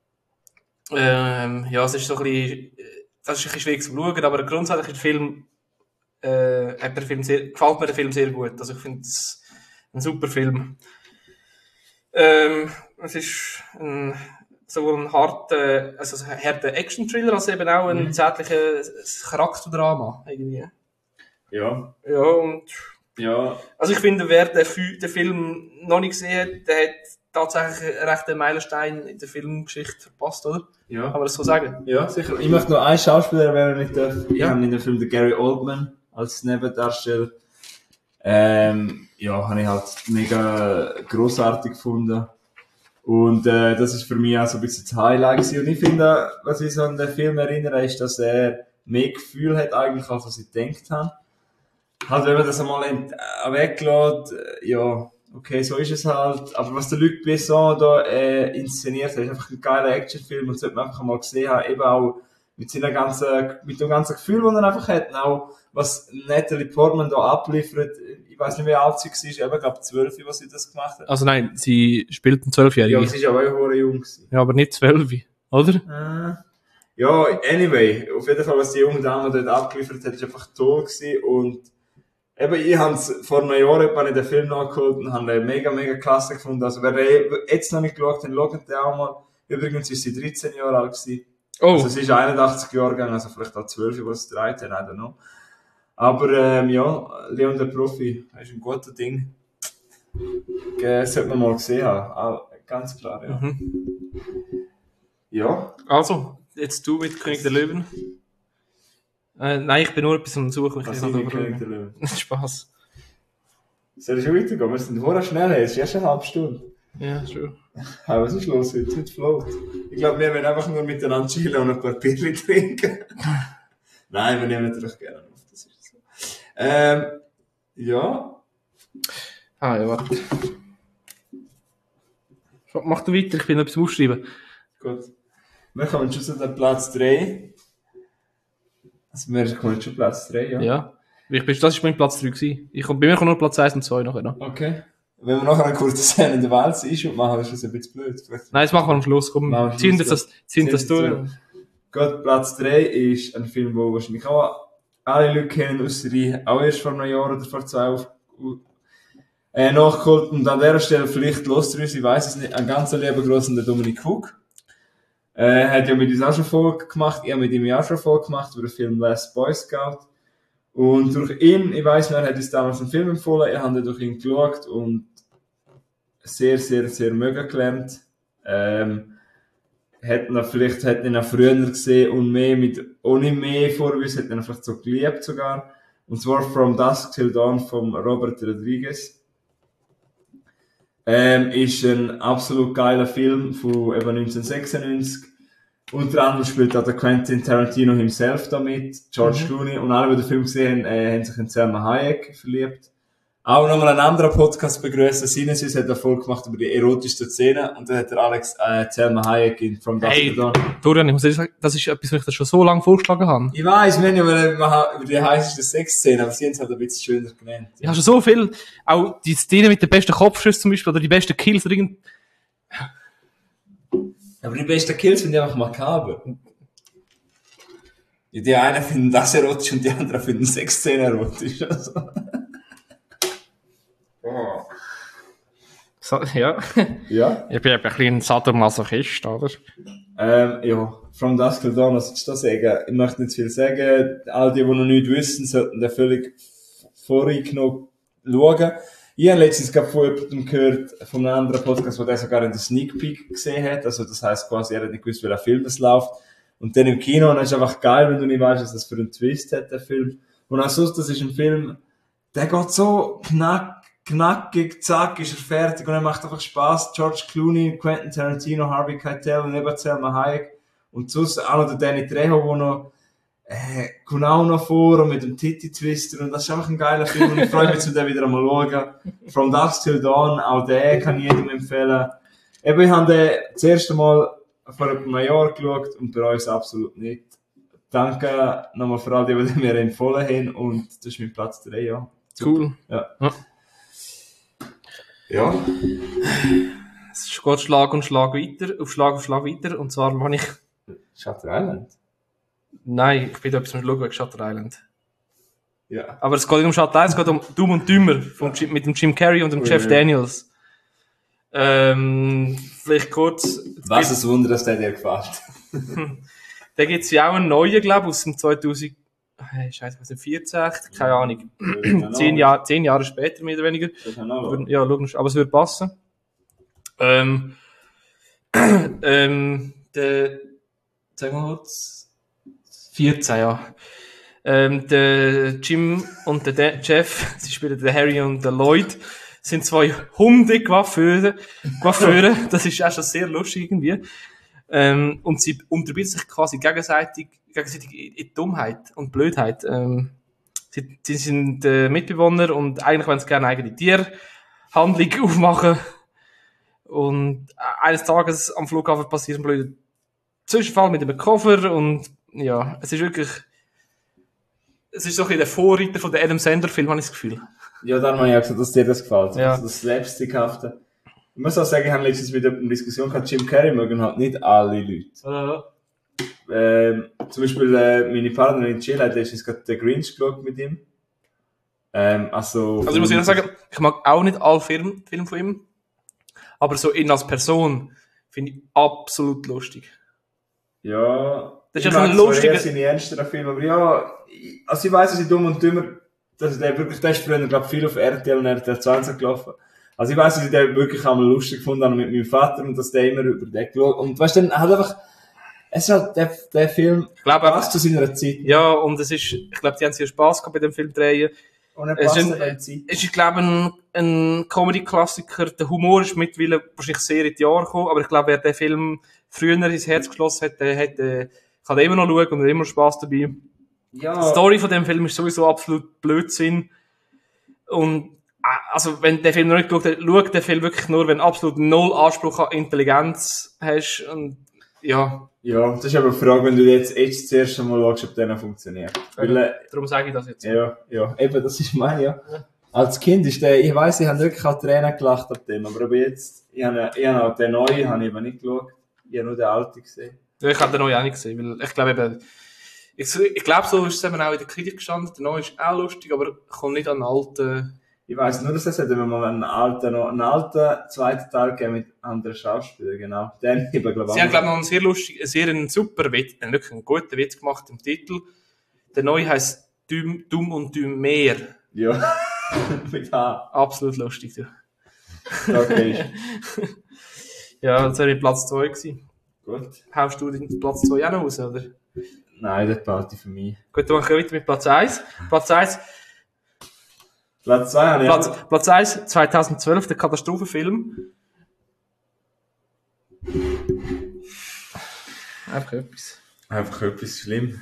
Ja, es ist so ein bisschen, das ist ein bisschen schwierig zu schauen, aber grundsätzlich ist der Film, gefällt mir der Film sehr gut. Also ich finde es ein super Film. Es ist sowohl ein harter Action-Thriller als eben auch ein zärtliches Charakterdrama irgendwie. Ja. Ja, und ja. Also ich finde, wer den Film noch nicht gesehen hat, der hat tatsächlich einen rechten Meilenstein in der Filmgeschichte verpasst, oder? Ja. Kann man das so sagen? Ja, sicher. Ich möchte noch einen Schauspieler erwähnen, nicht darf. Ich habe in dem Film den Gary Oldman als Nebendarsteller. Ja, habe ich halt mega grossartig gefunden. Und das ist für mich auch so ein bisschen das Highlight gewesen. Und ich finde, was ich so an den Film erinnere, ist, dass er mehr Gefühl hat eigentlich, als was ich gedacht habe. Halt, wenn man das einmal weglässt, ja, okay, so ist es halt. Aber was der Luc Besson da inszeniert hat, ist einfach ein geiler Actionfilm und sollte man einfach mal gesehen haben, eben auch mit dem ganzen Gefühl, das er einfach hat. Und auch, was Natalie Portman da abliefert, ich weiß nicht, wie alt sie war, aber ich glaube 12, was sie das gemacht hat. Also nein, sie spielt einen 12-Jährigen. Ja, aber sie ist aber auch jung gewesen. Ja, aber nicht 12, oder? Ja, anyway, auf jeden Fall, was die junge Dame dort abgeliefert hat, ist einfach toll gewesen. Und eben, ich habe es vor einem Jahr den Film nachgeholt und habe den mega, mega klasse gefunden. Also, wer jetzt noch nicht geschaut hat, schaut den auch mal. Übrigens ist sie 13 Jahre alt gewesen. Oh. Also, sie ist 81 Jahre gegangen, also vielleicht auch 12, was sie 13, I don't know. Aber, ja, Leon der Profi, das ist ein guter Ding. Sollte man mal gesehen haben. Ganz klar, ja. Mhm. Ja. Also, jetzt du mit König der Löwen. Nein, ich bin nur etwas am Suchen. Was ist König der Löwen? Spaß. Soll ich schon weitergehen? Wir sind vorher schnell, es ist erst eine halbe Stunde. Ja, schon. Aber was ist los heute? Heute float. Ich glaube, wir werden einfach nur miteinander chillen und ein paar Bierchen trinken. Nein, wir nehmen natürlich gerne auf. Das ist so. Ja. Ja, warte. Mach du weiter, ich bin noch etwas aufschreiben. Gut. Wir kommen schon zu den Platz 3. Also wir kommen schon Platz 3, ja? Ja. Das war mein Platz 3 gewesen. Bei mir kommt nur Platz 1 und 2 nachher noch. Okay. Wenn wir nachher eine kurze Szene in der Welt sind, machen, ist das ein bisschen blöd. Nein, das machen wir am Schluss. Komm, ziehen das durch. Gut, Platz 3 ist ein Film, wo wahrscheinlich auch alle Leute kennen, ausser ich auch erst vor einem Jahr oder vor 2 nachgeholt. Und an dieser Stelle vielleicht los uns, ich weiss es nicht, ein ganz lieber grossen der Dominik Hug. Hat ja mit uns auch schon Folge gemacht, ich habe mit ihm auch schon Folge gemacht über den Film Last Boy Scout. Und durch ihn, ich weiss noch, er hat uns damals einen Film empfohlen, ich habe durch ihn geschaut und sehr, sehr, sehr mögen gelernt. Vielleicht hat ihn auch früher gesehen und ohne mehr Vorwissen, hat ihn vielleicht so geliebt sogar. Und zwar From Dusk Till Dawn von Robert Rodriguez. Ist ein absolut geiler Film von eben 1996. Unter anderem spielt auch der Quentin Tarantino himself damit, George Clooney, und alle, die den Film gesehen haben, haben sich in Selma Hayek verliebt. Auch nochmal ein anderer Podcast begrüßen. Sinus hat eine Folge gemacht über die erotischsten Szenen, und dann hat der Alex Selma Hayek in From Dusk Till Dawn. Dorian, ich muss ehrlich sagen, das ist etwas, was ich das schon so lange vorgeschlagen habe. Ich weiss, wir haben ja über die heißesten Sexszenen, aber sie haben es halt ein bisschen schöner genannt. Ich habe schon so viel, auch die Szene mit den besten Kopfschüssen zum Beispiel, oder die besten Kills, oder irgend... Aber die besten Kills sind einfach makaber. Die einen finden das erotisch und die anderen finden Sexszenen erotisch. Also. Oh. So, ja. Ja. Ich bin ein bisschen ein Sadomasochist, oder? Ja. From Dusk Till Dawn, was sollst du da sagen? Ich möchte nicht viel sagen. All die noch nichts wissen, sollten den völlig voreingenommen schauen. Ich habe letztens gerade von jemandem gehört, von einem anderen Podcast, wo der sogar in der Sneak Peek gesehen hat. Also das heisst quasi, er hat nicht gewusst, welcher Film es läuft. Und dann im Kino, und das ist einfach geil, wenn du nicht weißt, was das für einen Twist hat, der Film. Und auch sonst, das ist ein Film, der geht so knackig, zack, ist er fertig, und er macht einfach Spass. George Clooney, Quentin Tarantino, Harvey Keitel und eben Selma Hayek. Und sonst auch noch der Danny Trejo, wo noch, kommt auch noch vor, und mit dem Titi-Twister, und das ist einfach ein geiler Film, und ich freue mich, zu den wieder einmal schauen. From Dusk Till Dawn, auch den kann ich jedem empfehlen. Eben, ich habe den das erste Mal vor einem Jahr geschaut, und bei uns absolut nicht. Danke nochmal für all die mir empfohlen haben, und das ist mein Platz 3, ja. Cool. Ja. Ja. Es geht Schlag und Schlag weiter, auf Schlag weiter, und zwar mache ich... Shutter Island? Nein, ich bin da etwas schauen wegen Shutter Island. Ja. Aber es geht nicht um Shutter Island, es geht um Dumm und Dümmer mit dem Jim Carrey und dem Jeff Daniels. Vielleicht kurz... Was ein Wunder, dass der dir gefällt. Da gibt's ja auch einen neuen, glaube ich, aus dem 2014, keine Ahnung. 10 Jahre später, mehr oder weniger. Ja, logisch, aber es würde passen. Sagen wir kurz, 14, ja. Der Jim und der Jeff, sie spielen den Harry und den Lloyd, sind zwei Hunde-Coiffeure. Das ist auch schon sehr lustig irgendwie. Und sie unterbieten sich quasi gegenseitig in Dummheit und Blödheit. Sie sind Mitbewohner, und eigentlich wollen sie gerne eine eigene Tierhandlung aufmachen. Und eines Tages am Flughafen passiert ein blöder Zwischenfall mit einem Koffer, und ja, es ist wirklich, es ist so ein bisschen der Vorreiter von der Adam Sandler-Film, habe ich das Gefühl. Ja, dann habe ich auch gesagt, dass dir das gefällt. Ja. Also das Slapstickhafte. Ich muss auch sagen, ich habe letztens mit einer Diskussion gehabt, Jim Carrey mögen halt nicht alle Leute. Zum Beispiel meine Partnerin Jill hat letztens gerade den Grinch geschaut mit ihm. Also ich muss ehrlich sagen, ich mag auch nicht alle Filme von ihm, aber so ihn als Person finde ich absolut lustig. Ja, das ist ein lustiger... Das ist seine ernsteren Filme, aber ja, also ich weiss, dass ich Dumm und Dümmer, dass der wirklich, der ist früher, glaube ich, viel auf RTL und RTL 20 gelaufen. Also ich weiss, dass ich den wirklich einmal lustig gefunden habe mit meinem Vater, und dass der immer über den geschaut. Und weißt du, dann halt einfach, es ist halt der Film, passt zu seiner Zeit. Ja, und es ist, ich glaube, die haben sehr Spass gehabt bei dem Film drehen. Und er passt in der Zeit. Es ist, glaube ich, ein Comedy-Klassiker. Der Humor ist mittlerweile wahrscheinlich sehr in die Jahre gekommen, aber ich glaube, wer den Film früher ins Herz geschlossen hat, kann immer noch schauen und hat immer Spass dabei. Ja. Die Story von dem Film ist sowieso absolut Blödsinn. Und, also, wenn der Film noch nicht geschaut hat, schau den Film wirklich nur, wenn du absolut null Anspruch an Intelligenz hast, und, ja. Ja, das ist aber eine Frage, wenn du jetzt echt das erste Mal schaust, ob der noch funktioniert. Darum sage ich das jetzt. Ja, eben, das ist mein, ja. Als Kind ist der, ich weiss, ich habe wirklich auch Tränen gelacht ab dem, aber jetzt, ich habe auch den neuen, habe ich eben nicht geschaut. Ich habe nur den alten gesehen. Ja, ich habe den neuen auch nicht gesehen, weil ich glaube eben, ich glaube, so ist es eben auch in der Kritik gestanden, der neue ist auch lustig, aber kommt nicht an den alten. Ich weiss nur, dass es hätte mal einen alten zweiten Teil gegeben mit anderen Schauspielern, genau. Den eben, glaube ich. Sie haben, glaube ich, noch einen sehr lustigen, einen super Witz, wirklich einen guten Witz gemacht im Titel. Der neue heisst Dumm und Dümmer. Ja. Mit H. Absolut lustig, ja. Okay. Ja, das wäre Platz 2 gewesen. Gut. Haust du den Platz 2 auch noch raus, oder? Nein, das behalte ich für mich. Gut, dann machen wir weiter mit Platz 1. Platz 1, habe ich Platz 1, 2012, der Katastrophenfilm. Einfach etwas. Schlimm.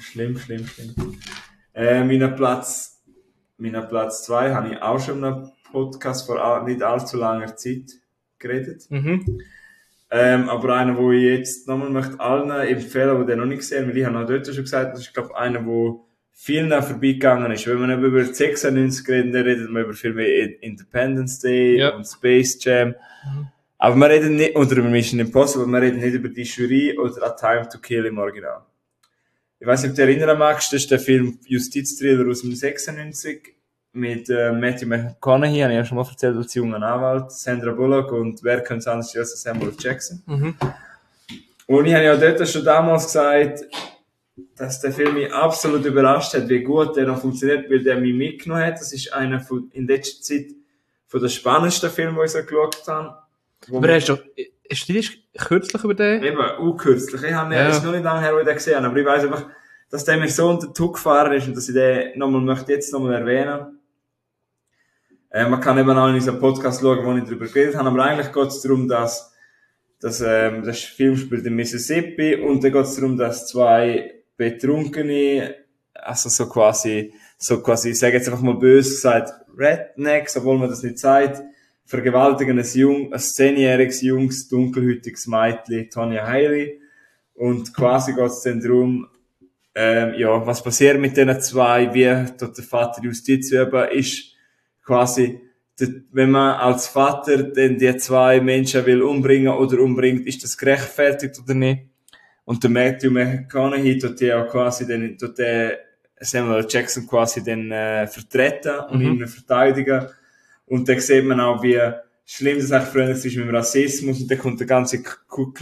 Meinen Platz 2 habe ich auch schon einen Podcast vor nicht allzu langer Zeit geredet. Aber einer, wo ich jetzt nochmal möchte allen empfehlen, die den noch nicht gesehen haben, weil ich habe auch dort schon gesagt, das ist, glaube ich, einer, wo vielen vorbeigegangen ist. Wenn man eben über 96 redet, dann redet man über Filme wie Independence Day und Space Jam. Aber man redet nicht, oder über Mission Impossible, man redet nicht über die Jury oder A Time to Kill im Original. Ich weiss nicht, ob du dich erinnern magst, das ist der Film Justizthriller aus dem 96 mit Matthew McConaughey, habe ich ja schon mal erzählt, als junger Anwalt, Sandra Bullock und wer könnte es anders als Samuel Jackson. Und ich habe ja dort schon damals gesagt, dass der Film mich absolut überrascht hat, wie gut der noch funktioniert, weil der mich mitgenommen hat. Das ist einer von, in letzter Zeit von den spannendsten Filmen, die ich so geschaut habe. Aber hast du kürzlich über den? Eben, kürzlich. Ich habe es noch nicht lange her, wo ich den gesehen habe, aber ich weiss einfach, dass der mir so unter den Tug gefahren ist und dass ich den jetzt nochmal erwähnen. Man kann eben auch in unserem Podcast schauen, wo ich darüber geredet habe, aber eigentlich geht es darum, dass das Film spielt in Mississippi und dann geht es darum, dass zwei Betrunkene, also so quasi, ich sage jetzt einfach mal böse gesagt, Rednecks, obwohl man das nicht sagt, vergewaltigen ein 10-jähriges, junges, dunkelhäutiges Mädchen, Tonya Haley. Und quasi geht es dann darum, was passiert mit diesen zwei, wie dort der Vater Justiz üben, ist quasi, wenn man als Vater dann die zwei Menschen will umbringen oder umbringt, ist das gerechtfertigt oder nicht? Und der Matthew McConaughey tut ja quasi den Samuel Jackson quasi dann vertreten und ihn verteidigen. Und dann sieht man auch, wie schlimm das eigentlich früher ist mit dem Rassismus. Und dann kommt der ganze Ku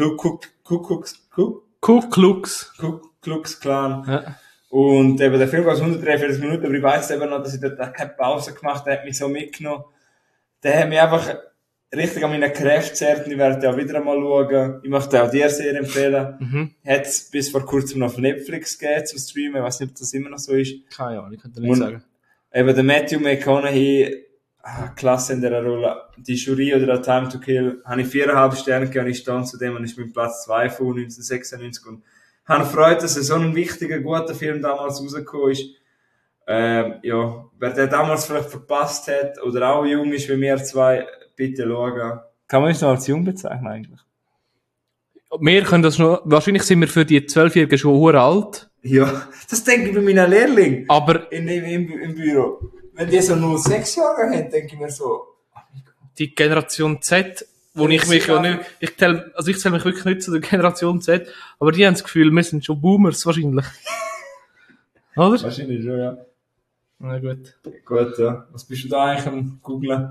Klux Klan. Ja. Und eben der Film geht 143 Minuten, aber ich weiss eben noch, dass ich dort keine Pause gemacht habe, der hat mich so mitgenommen. Der hat mich einfach richtig an meinen Kräften zerrt und ich werde auch wieder einmal schauen. Ich möchte auch dir sehr empfehlen. Hat es bis vor kurzem noch auf Netflix gegeben zum Streamen, ich weiss nicht, ob das immer noch so ist. Keine Ahnung, ich kann dir nicht sagen. Eben der Matthew McConaughey, klasse in dieser Rolle. Die Jury oder A Time to Kill habe ich 4,5 Sterne gegeben und ich stand zu dem und ist mein Platz 2 von 1996 und habe Freude, dass so ein wichtiger, guter Film damals rausgekommen ist. Wer den damals vielleicht verpasst hat oder auch jung ist wie wir zwei, bitte schauen. Kann man uns noch als jung bezeichnen eigentlich? Wir können das noch, wahrscheinlich sind wir für die 12-Jährigen schon hure alt. Ja, das denke ich bei meinen Lehrlingen. Aber im Büro. Wenn die so nur 6 Jahre haben, denke ich mir so, die Generation Z, wo ich mich ja nicht, ich zähle mich wirklich nicht zu der Generation Z, aber die haben das Gefühl, wir sind schon Boomers wahrscheinlich. Oder? Wahrscheinlich schon, ja. Na gut. Gut, ja. Was bist du da eigentlich am Googlen?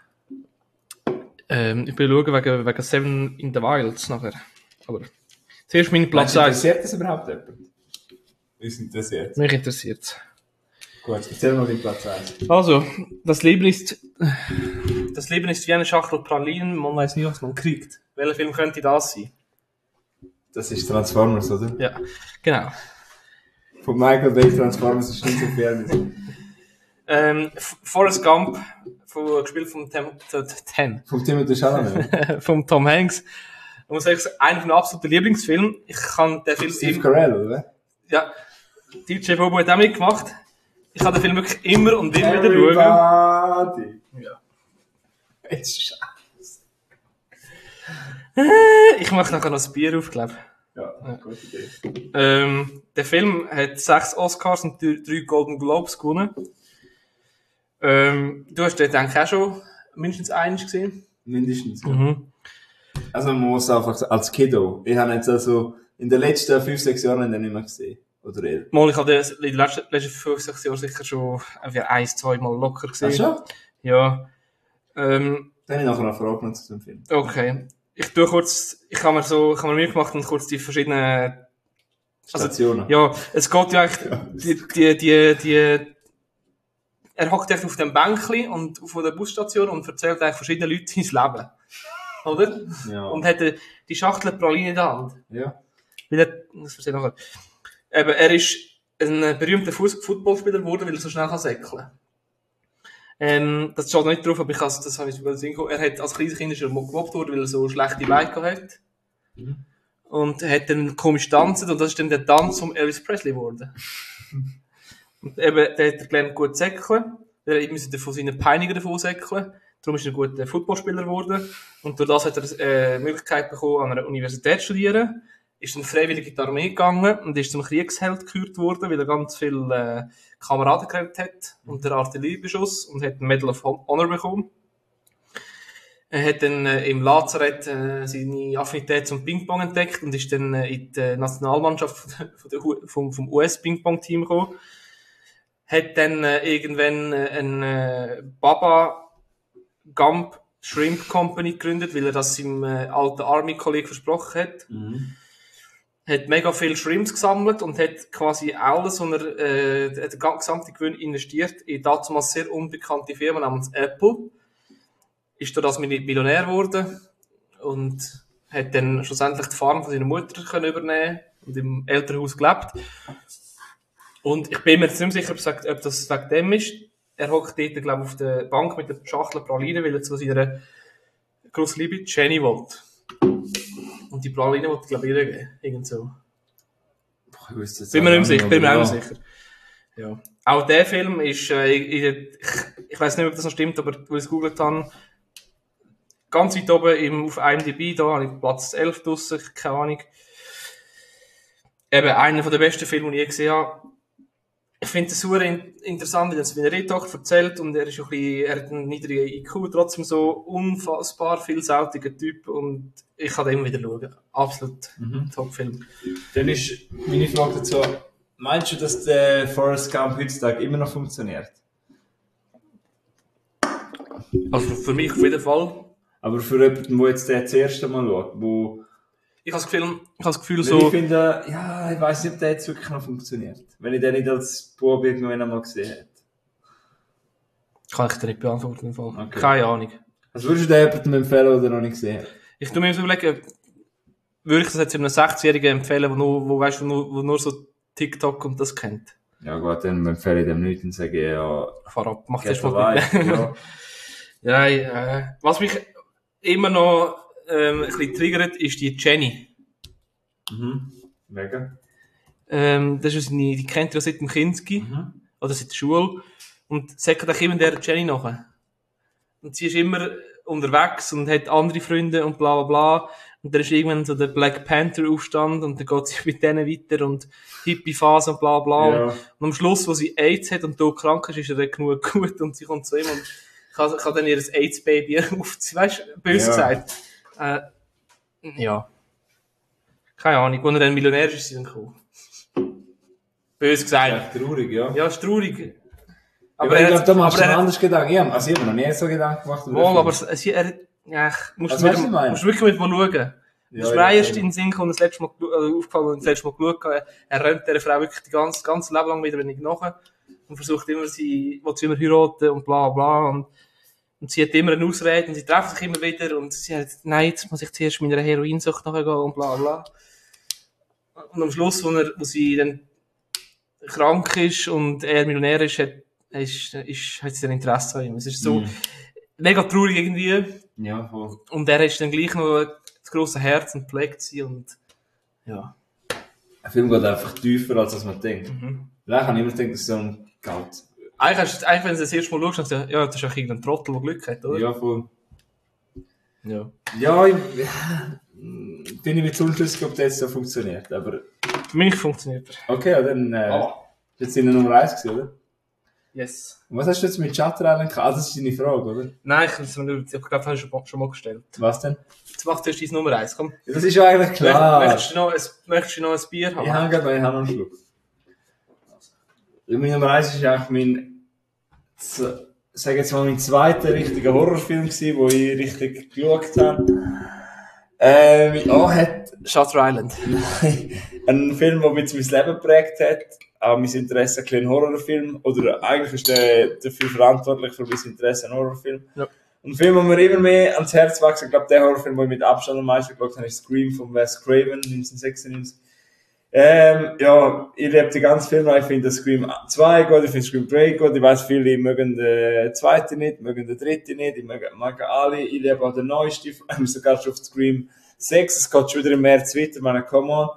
Ich bin schauen wegen Seven in the Wilds nachher. Aber zuerst mein Platz 1. Interessiert das überhaupt jemand? Uns interessiert. Mich interessiert. Gut, erzähl mal den Platz 1. Also, das Leben ist wie eine Schachtel Pralinen, man weiß nie, was man kriegt. Welcher Film könnte das sein? Das ist Transformers, oder? Ja, genau. Von Michael Bay Transformers ist nicht so viel. Forrest Gump, gespielt vom Timothée Chalamet. vom Tom Hanks. Ich muss sagen, einer meiner absoluten Lieblingsfilme. Ich kann den Film... Steve Carell, oder? Ja. DJ Bobo hat auch mitgemacht. Ich kann den Film wirklich immer und immer wieder schauen. Ja. Jetzt scheiße. Ich mache nachher noch ein Bier auf, glaube ich. Ja, gute Idee. Der Film hat 6 Oscars und 3 Golden Globes gewonnen. Du hast den eigentlich auch schon mindestens eins gesehen? Mindestens, ja. Also man muss einfach als Kiddo. Ich habe jetzt also in den letzten 5-6 Jahren den nicht mehr gesehen. Oder eher. Mal, ich habe den in den letzten 5-6 Jahren sicher schon 1-2 Mal locker gesehen. Ach schon? Ja. Dann habe ich nachher noch Fragen zu dem Film. Okay. Ich habe mir mitgemacht und kurz die verschiedenen Stationen. Also, ja, es geht ja eigentlich, er hockt echt auf dem Bänkli und von der Busstation und erzählt eigentlich verschiedenen Leuten sein Leben. Oder? Ja. Und hat die Schachtel Praline in der Hand. Ja. Das verstehe ich noch. Eben, er ist ein berühmter Footballspieler geworden, weil er so schnell säckeln kann. Das steht nicht drauf, aber das habe ich über den Sinn gekommen. Er hat als kleines Kind gemobbt worden, weil er so schlechte Beine hat. und hat dann komisch tanzt und das ist dann der Tanz vom Elvis Presley geworden. Und eben, der hat er gelernt gut säckeln, der musste von seinen Peinigern davon säckeln, darum ist er ein guter Footballspieler geworden und durch das hat er die Möglichkeit bekommen, an einer Universität zu studieren, ist dann freiwillig in die Armee gegangen und ist zum Kriegsheld gekürt worden, weil er ganz viele Kameraden gekriegt hat unter Artilleriebeschuss und hat ein Medal of Honor bekommen. Er hat dann im Lazarett seine Affinität zum Ping-Pong entdeckt und ist dann in die Nationalmannschaft vom US-Ping-Pong-Team gekommen. Hat dann irgendwann ein Baba Gump Shrimp Company gegründet, weil er das seinem alten Army-Kollegen versprochen hat. Mhm. Hat mega viel Shrimps gesammelt und hat quasi alles, was er, den gesamten Gewinn investiert in damals sehr unbekannte Firma namens Apple. Ist durch das Millionär geworden und hat dann schlussendlich die Farm von seiner Mutter können übernehmen und im Elternhaus gelebt. Und ich bin mir jetzt nicht sicher, ob das wegen dem ist. Er hockt dort, glaube ich, auf der Bank mit der Schachtel Praline, weil er zu seiner grossen Liebe Jenny will. Und die Praline wollte, glaube ich, ihr geben. Irgend so. Bin mir nicht sicher. Ja. Auch der Film ist, ich weiss nicht, ob das noch stimmt, aber weil ich es gegoogelt habe, ganz weit oben auf IMDb, da habe ich Platz 11 draussen, keine Ahnung. Eben einer der besten Filme, die ich je gesehen habe. Ich finde es super interessant, wie er es in Red Talk erzählt und er hat einen niedrigen IQ, trotzdem so unfassbar vielseitiger Typ und ich kann den immer wieder schauen. Absolut Top-Film. Dann ist meine Frage dazu, meinst du, dass der Forrest Gump heutzutage immer noch funktioniert? Also für mich auf jeden Fall. Aber für jemanden, der jetzt das erste Mal schaut, wo... Ich habe das Gefühl so... Ich finde, ja, ich weiss nicht, ob der jetzt wirklich noch funktioniert. Wenn ich den nicht als Bub irgendwann einmal gesehen hätte. Kann ich dir nicht beantworten im Fall. Okay. Keine Ahnung. Also würdest du den jemandem empfehlen, der noch nicht gesehen hat? Ich tue mir so überlegen, würde ich das jetzt einem 60-Jährigen empfehlen, der nur so TikTok und das kennt? Ja gut, dann empfehle ich dem nicht und sage ja... Fahr ab, mach das mal mit. Ja, was mich immer noch ein bisschen triggert, ist die Jenny. Mega. Das ist die kennt ihr seit dem Kinski, oder seit der Schule, und sagt auch immer der Jenny nachher. Und sie ist immer unterwegs und hat andere Freunde und bla bla bla. Und dann ist irgendwann so der Black Panther Aufstand und dann geht sie mit denen weiter und Hippie-Phase und bla bla. Ja. Und am Schluss, wo sie AIDS hat und da krank ist er dann genug gut und sie kommt zu ihm und kann dann ihr AIDS-Baby aufziehen, weißt du, böse gesagt. Ja. Keine Ahnung, als er dann Millionär ist, ist sie dann gekommen. Böse gesagt. Das ist traurig, ja. Ja, ist traurig. Aber ich glaube, da machst du anders Gedanken. Ja, also ich habe noch nie so Gedanken gemacht. Aber musst du wirklich mit mal schauen. Ja, das ist mir erst in den Sinn gekommen, das letzte Mal aufgefallen, und das letzte Mal geschaut habe. Er rennt dieser Frau wirklich das ganze Leben lang wieder wenig nach und versucht immer, will sie immer heiraten und bla bla. Und sie hat immer eine Ausrede und sie treffen sich immer wieder und sie hat, nein, jetzt muss ich zuerst meiner Heroinsucht nachgehen und bla bla. Und am Schluss, wo sie dann krank ist und er Millionär ist, hat sie dann Interesse an ihm. Es ist so mega traurig irgendwie. Ja, voll. Und er ist dann gleich noch das grosse Herz und pflegt sie und ja. Der Film geht einfach tiefer, als man denkt. Vielleicht habe ich immer gedacht, das ist so ein Geld. Eigentlich, wenn du das erste Mal schaust, dann ja, das ist auch irgendein Trottel, der Glück hat, oder? Ja, voll. Ja. Ja, bin ich mir zu unschlüssig, ob das jetzt so funktioniert, aber... Für mich funktioniert er. Okay, ja, dann, jetzt sind wir Nummer 1 gewesen, oder? Yes. Und was hast du jetzt mit Shutter Island gehabt? Also, das ist deine Frage, oder? Nein, ich glaube, das hast du schon mal gestellt. Was denn? Jetzt machst du erst deine Nummer 1, komm. Ja, das ist ja eigentlich klar. Möchtest du noch ein Bier haben? Ich habe noch einen Schluck. Meine Nummer 1 ist eigentlich mein zweiter richtiger Horrorfilm gewesen, wo ich richtig geschaut habe. Hat Shutter Island. Ein Film, der mein Leben geprägt hat. Auch mein Interesse ein Horrorfilm. Oder eigentlich ist der dafür verantwortlich für mein Interesse ein Horrorfilm. Ja. Ein Film, der mir immer mehr ans Herz wächst. Ich glaube, der Horrorfilm, den ich mit Abstand am meisten geschaut habe, ist Scream von Wes Craven 1996. Ja, ich liebe den ganzen Film. Ich finde Scream 2 gut, ich finde Scream 3 gut. Ich weiss, viele mögen den zweiten nicht, mögen den dritten nicht. Ich mag alle. Ich liebe auch den neuesten, sogar schon auf Scream 6, es geht schon wieder im März weiter, meine, come on.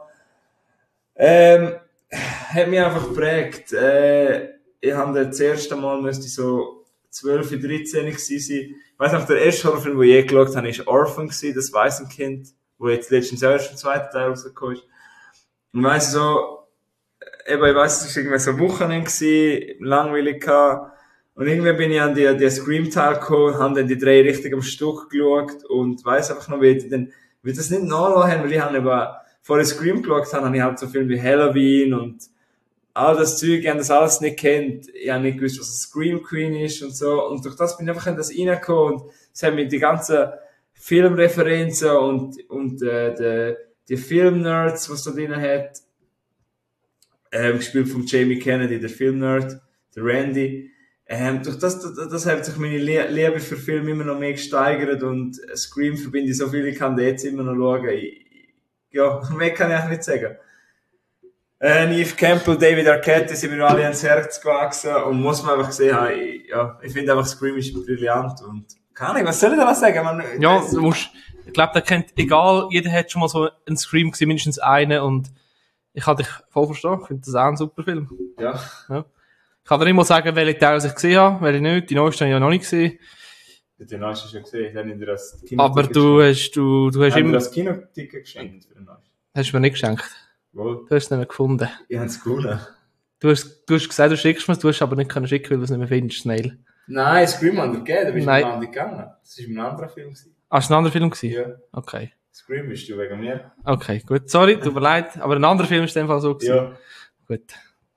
Hat mich einfach geprägt. Ich habe das erste Mal, müsste so 12, 13 gewesen sein. Ich weiss noch, der erste Horrorfilm, den ich je geschaut habe, war Orphan gewesen, das Waisenkind, wo jetzt letztens erst im zweiten Teil rausgekommen ist. Und weiss so, ich weiss, es war irgendwie so ein Wochenende gewesen, langweilig gehabt. Und irgendwie bin ich an die Scream-Teil gekommen, habe dann die 3 richtig am Stück geschaut und weiss einfach noch, wie das nicht nachlassen haben, weil ich habe eben, vor ich Scream geschaut habe ich halt so Filme wie Halloween und all das Zeug, ich habe das alles nicht kennt. Ich habe nicht gewusst, was eine Scream Queen ist und so. Und durch das bin ich einfach in das reingekommen und es haben mir die ganzen Filmreferenzen und die Filmnerds, was da drin hat, gespielt von Jamie Kennedy, der Filmnerd, der Randy. Durch das hat sich meine Liebe für Filme immer noch mehr gesteigert und Scream verbinde ich so viel, ich kann den jetzt immer noch schauen. Ja, mehr kann ich auch nicht sagen. Neve Campbell, David Arquette sind mir alle ans Herz gewachsen und muss man einfach sehen, ich finde einfach Scream ist brillant und keine Ahnung, was soll ich da noch sagen? Ich glaube, der kennt, egal, jeder hat schon mal so einen Scream gesehen, mindestens einen und ich kann dich voll verstehen, ich finde das auch ein super Film. Ja. Ich kann dir nicht mal sagen, welche Teile ich gesehen habe, welche nicht, die neuesten habe ich ja noch nicht gesehen. Die neuesten hast du ja gesehen, dann in das Kino. Aber du hast immer... das Kinoticket geschenkt für den neuesten? Hast du mir nicht geschenkt? Wohl. Du hast es nicht mehr gefunden. Ich habe es gewonnen. Du hast gesagt, du schickst mir, du hast aber nicht schicken, weil du es nicht mehr findest, Mail. Nein, Scream haben wir gegeben, da bist du mit Andi gegangen. Das war ein anderer Film. Ah, ist ein anderer Film gewesen? Ja. Okay. Scream bist du wegen mir. Okay, gut. Sorry, tut mir leid, aber ein anderer Film ist in dem Fall so gewesen. Ja. Gut.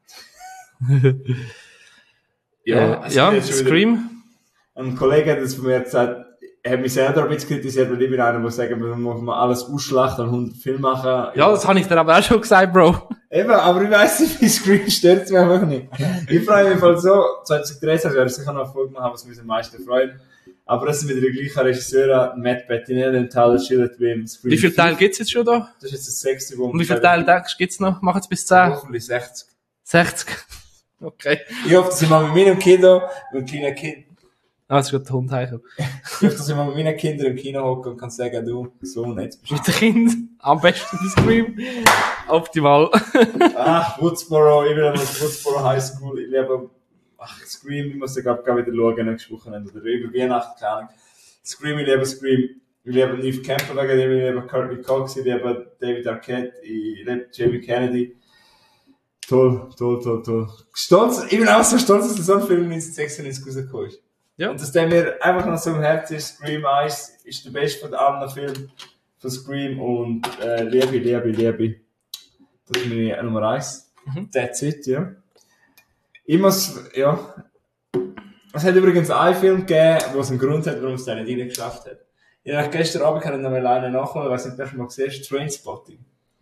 ja, Scream. Ein Kollege hat es von mir gesagt, er hat mich selber ein bisschen kritisiert, weil ich bin einer, der sagt, man muss mal alles ausschlachten und 100 Filme machen. Ja, das habe ich dir aber auch schon gesagt, Bro. Eben, aber ich weiss nicht, wie Scream stört mich einfach nicht. Ich freue mich voll so, 2013 werde ich sicher noch Erfolg machen, was mich am meisten freuen. Aber das sind wieder die gleichen Regisseure, Matt Bettinelli und Tyler Schillett wie im Scream. Wie viele Teile gibt's jetzt schon da? Das ist jetzt das 6. Und wie viele Teile denkst du, gibt's noch? Machen es bis 10? Hoffentlich 60. 60? Okay. Ich hoffe, dass ich mal mit meinem Kino, mit einem kleinen Kind, Ah, es ist gerade der Hund heimgekommen. ich hoffe, dass ich mal mit meinen Kindern im Kino hocke und kann sagen, du, Sohn, jetzt bist du. Mit dem Kind? Am besten bei Scream? Optimal. Ach, Woodsboro, ich will einmal Woodsboro High School, ich liebe, Scream, ich muss ja gerade wieder schauen, nächstes Wochenende oder über Weihnachten, keine Ahnung. Scream, ich liebe Neve Campbell wegen dem, ich liebe Courtney Cox, ich liebe David Arquette, ich liebe Jamie Kennedy. Toll. Stolz, ich bin auch so stolz, dass so ein Film 1996 rausgekommen ist. Ja. Und dass der mir einfach noch so im Herzen ist, Scream 1 ist der beste von allen Filmen von Scream und Liebe. Das ist meine Nummer 1. That's it, ja. Ich muss, ja. Es hat übrigens einen Film gegeben, wo es einen Grund hat, warum es da nicht reingeschafft hat. Ich habe gestern Abend noch mal einen nachholen, ich weiss nicht, ob du das mal gesehen hast, Trainspotting.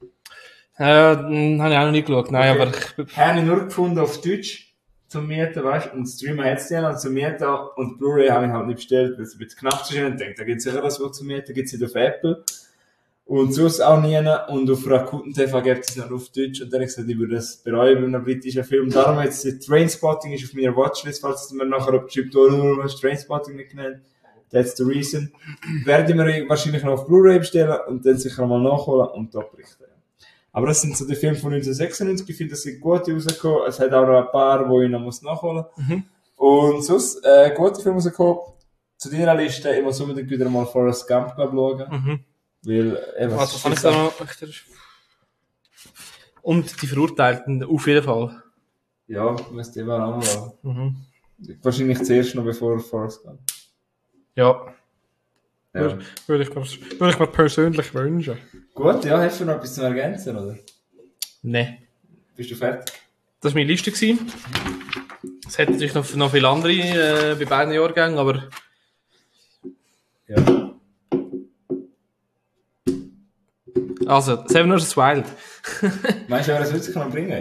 Habe ich auch noch nicht geschaut, nein, Okay. aber Habe ich nur gefunden auf Deutsch zum Mieten, weißt du, und Streamer hat es ja noch zum Mieten und Blu-ray habe ich halt nicht bestellt, weil es ein bisschen knapp zu sein und denke, da gibt es sicher was zum Mieten, gibt es nicht auf Apple und sonst auch nie und auf Rakuten TV gibt es noch auf Deutsch und dann habe ich gesagt, ich würde das bereuen bei einem britischen Film. Darum jetzt die Trainspotting ist auf meiner Watchlist, falls mir nachher abgeschrieben, du hast Trainspotting nicht genannt. That's the reason. Werde ich mir wahrscheinlich noch auf Blu-ray bestellen und dann sicher mal nachholen und da berichten. Aber das sind so die Filme von 1996. Ich finde, das sind gute rausgekommen. Es hat auch noch ein paar, die ich noch nachholen muss. Und sonst, gute Filme rausgekommen. Zu deiner Liste, ich muss unbedingt wieder mal Forrest Gump schauen. Weil, was kann ich da noch? Und die Verurteilten, auf jeden Fall. Ja, müsste ich mal anschauen. Wahrscheinlich zuerst noch, bevor Forrest Gump. Ja. Würde ich mir persönlich wünschen. Gut, ja, hast du noch etwas zu ergänzen, oder? Nein. Bist du fertig? Das war meine Liste gewesen. Es hätte natürlich noch viele andere bei beiden Jahrgängen, aber... Ja. Also, Seven vs. Wild. Meinst du, wer das wird sich noch bringen?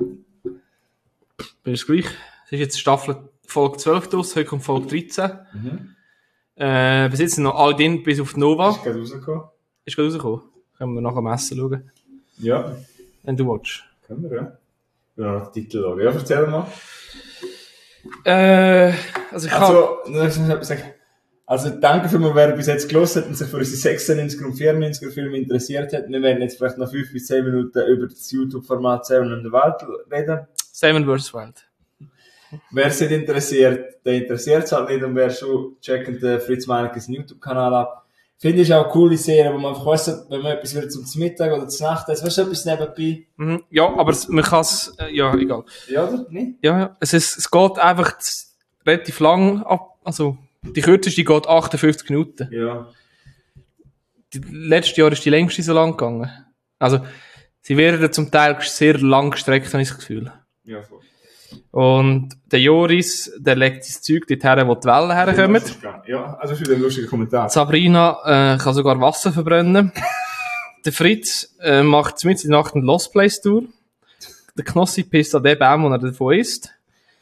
Bin ich gleich. Es ist jetzt Staffel Folge 12 draus, heute kommt Folge 13. Bis jetzt sind noch alle drin, bis auf die Nova. Ist gerade rausgekommen. Ist gerade rausgekommen. Können wir nachher am Essen schauen. Ja. Wenn du willst. Können wir, ja. Ich will noch den Titel schauen. Ja, erzähl mal. Also ich kann... Also, sagen. Also danke vielmals, wer bis jetzt gehört hat und sich für unsere 96er und 94er Filme interessiert hat. Wir werden jetzt vielleicht noch 5 bis 10 Minuten über das YouTube-Format Seven in the Wild reden. Seven vs. Wild. Wer es nicht interessiert, der interessiert es halt nicht. Und wer schon checkt den Fritz Meinekes YouTube-Kanal ab. Finde ich auch eine coole Serie, wo man einfach weiss, wenn man etwas will zum Mittag oder zur Nacht, weißt du, etwas nebenbei. Mhm. Ja, aber man kann es, ja, egal. Ja, oder? Nicht? Ja. Es geht einfach relativ lang ab, also, die kürzeste geht 58 Minuten. Ja. Letztes Jahr ist die längste so lang gegangen. Also, sie werden zum Teil sehr lang gestreckt, habe ich das Gefühl. Ja, voll. Und der Joris, der legt sein Zeug dorthin, wo die Wellen herkommen. Ja, also das ist wieder ein lustiger Kommentar. Sabrina kann sogar Wasser verbrennen. Der Fritz macht mit in der Nacht eine Lost Place Tour. Der Knossi pisst an den Baum, wo er davon isst.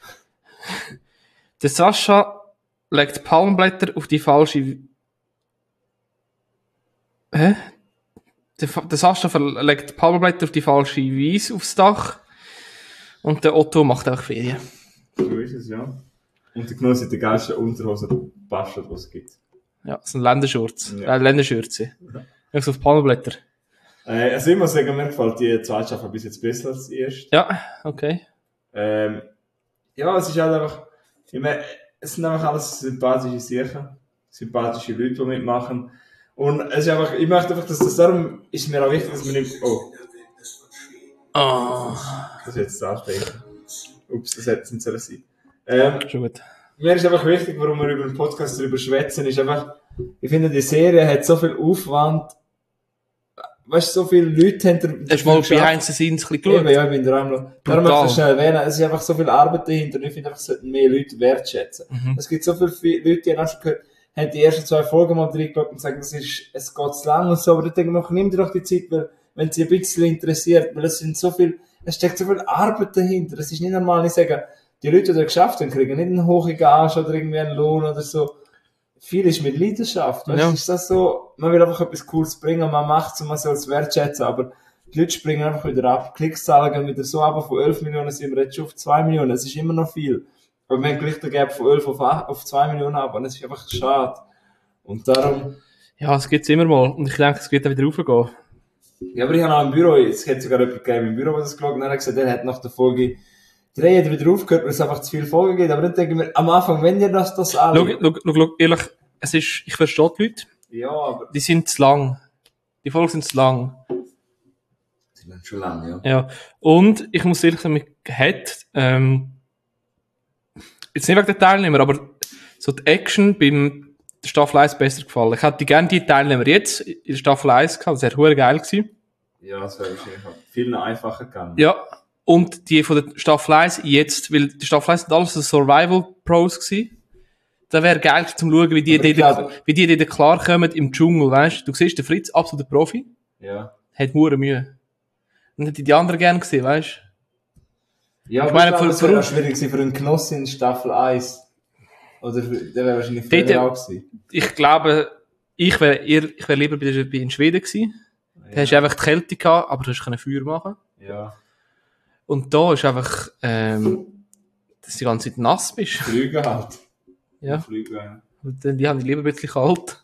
Der Sascha legt Palmblätter auf die falsche... Der Sascha legt Palmblätter auf die falsche Wiese aufs Dach. Und der Otto macht auch Ferien. So ist es, ja. Und der Genuss hat die geilsten Unterhosen bastelt, was es gibt. Ja, so ein Länderschurz. Ja. Länderschürze. Ja. So auf Palmblätter. Also ich muss sagen, mir gefällt die zweite Staffel bis jetzt besser als die erste. Ja, okay. Ja, es ist halt einfach, ich meine, es sind einfach alles sympathische Sachen, sympathische Leute, die mitmachen. Und es ist einfach, ich möchte einfach, dass das, darum ist mir auch wichtig, dass man nicht, das jetzt ansprechen. Ups, das hätte es nicht sollen sein. Schon gut. Mir ist einfach wichtig, warum wir über den Podcast darüber schwätzen, ist einfach, ich finde, die Serie hat so viel Aufwand, weißt du, so viele Leute hinter... Hast du mal behind the scenes ein bisschen geschaut? Eben, ja, ich bin da auch noch. Darum möchte ich schnell erwähnen, es ist einfach so viel Arbeit dahinter und ich finde einfach, es sollten mehr Leute wertschätzen. Es gibt so viele Leute, die haben schon gehört, haben die ersten 2 Folgen mal reingeschaut und sagen, es geht zu lang und so, aber ich denke mir, nimm dir doch die Zeit, weil, wenn es dich ein bisschen interessiert, weil es steckt so viel Arbeit dahinter. Es ist nicht normal, ich sage, die Leute, die das geschafft haben, kriegen nicht einen hohen Gage oder irgendwie einen Lohn oder so. Viel ist mit Leidenschaft. Weißt? Ja. Ist das so, man will einfach etwas Cooles bringen, man macht es und man soll es wertschätzen, aber die Leute springen einfach wieder ab. Klickszahlen gehen wieder so ab, von 11 Millionen sind wir jetzt schon auf 2 Millionen. Es ist immer noch viel. Aber wir haben gleich den Gap von 11 auf 2 Millionen ab und es ist einfach schade. Und darum... Ja, es gibt's immer mal. Und ich denke, es wird dann wieder raufgehen. Ja, aber ich habe auch im Büro, es hat sogar jemand gegeben im Büro, der das geschaut hat, und er hat gesagt, er hat nach der Folge 3 wieder aufgehört, weil es einfach zu viele Folgen gibt. Aber dann denke ich mir, am Anfang, wenn ihr das alle... Schau, ehrlich, ich verstehe die Leute. Ja, aber... Die sind zu lang. Die Folgen sind zu lang. Die sind schon lang, ja. Ja. Und ich muss ehrlich sagen, mir hat, jetzt nicht wegen der Teilnehmer, aber so die Action beim der Staffel 1 besser gefallen. Ich hätte gerne die Teilnehmer jetzt in der Staffel 1 gehabt, das wäre verdammt geil gewesen. Ja, das wäre wahrscheinlich viel einfacher gegangen. Ja, und die von der Staffel 1 jetzt, weil die Staffel 1 sind alles so Survival-Pros gewesen. Da wäre geil zum schauen, wie die klarkommen im Dschungel, weißt du? Du siehst, der Fritz, absoluter Profi. Ja. Hat hure Mühe. Und hätte die anderen gerne gesehen, weißt du? Ja, ich meine, es wäre auch schwierig gewesen für einen Genoss in Staffel 1. Oder der wäre wahrscheinlich viel auch gewesen. Ich glaube, ich wäre lieber in Schweden gewesen. Ja. Da hast du einfach die Kälte gehabt, aber du hast Feuer machen. Ja. Und da ist einfach, dass du die ganze Zeit nass bist. Flüge halt. Ja. Flüge. Und dann, die haben die lieber ein bisschen kalt.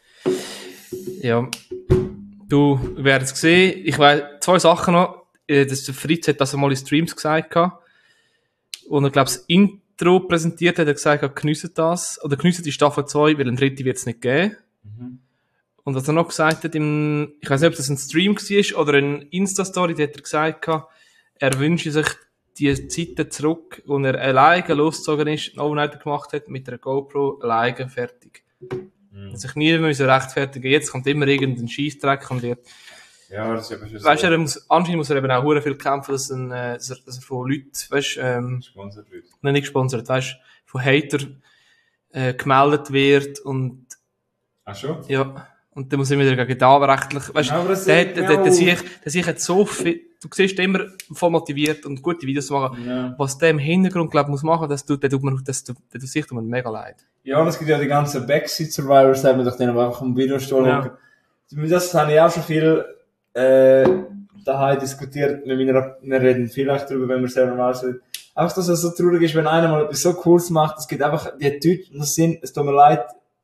Ja. Du, wir werden es sehen. Ich weiss, 2 Sachen noch. Der Fritz hat das einmal in Streams gesagt gehabt. Und er, glaube das Intro präsentiert hat, er gesagt, geniessen das. Oder geniessen die Staffel 2, weil ein dritte wird es nicht geben. Und was er noch gesagt hat, ich weiß nicht, ob das ein Stream war oder eine Insta-Story, da hat er gesagt, er wünsche sich die Zeiten zurück, wo er alleine losgezogen ist, einen Overnighter gemacht hat, mit einer GoPro alleine fertig. Sich nie rechtfertigen. Jetzt kommt immer irgendein Scheissdreck und wird. Ja, das ist eben schon weißt du, anscheinend muss er eben auch sehr viel kämpfen, dass er von Leuten, weißt gesponsert wird. Nein, nicht gesponsert, weißt von Hater gemeldet wird und. Ach schon? Ja. Und dann muss er wieder gegen da, aber rechtlich, weißt du, der sich hat so viel, du siehst immer voll motiviert und gute Videos zu machen. Ja. Was der im Hintergrund, glaube ich, muss machen, der tut sich mega leid. Ja, und es gibt ja die ganzen Backseat-Survivors, haben wir doch denen einfach im Video stehen. Ja. Das habe ich auch schon viel, daheim diskutiert, wir reden vielleicht darüber, wenn wir selber mal sind. Einfach, dass es so traurig ist, wenn einer mal etwas so Cooles macht, es gibt einfach die Typen, es tut mir leid,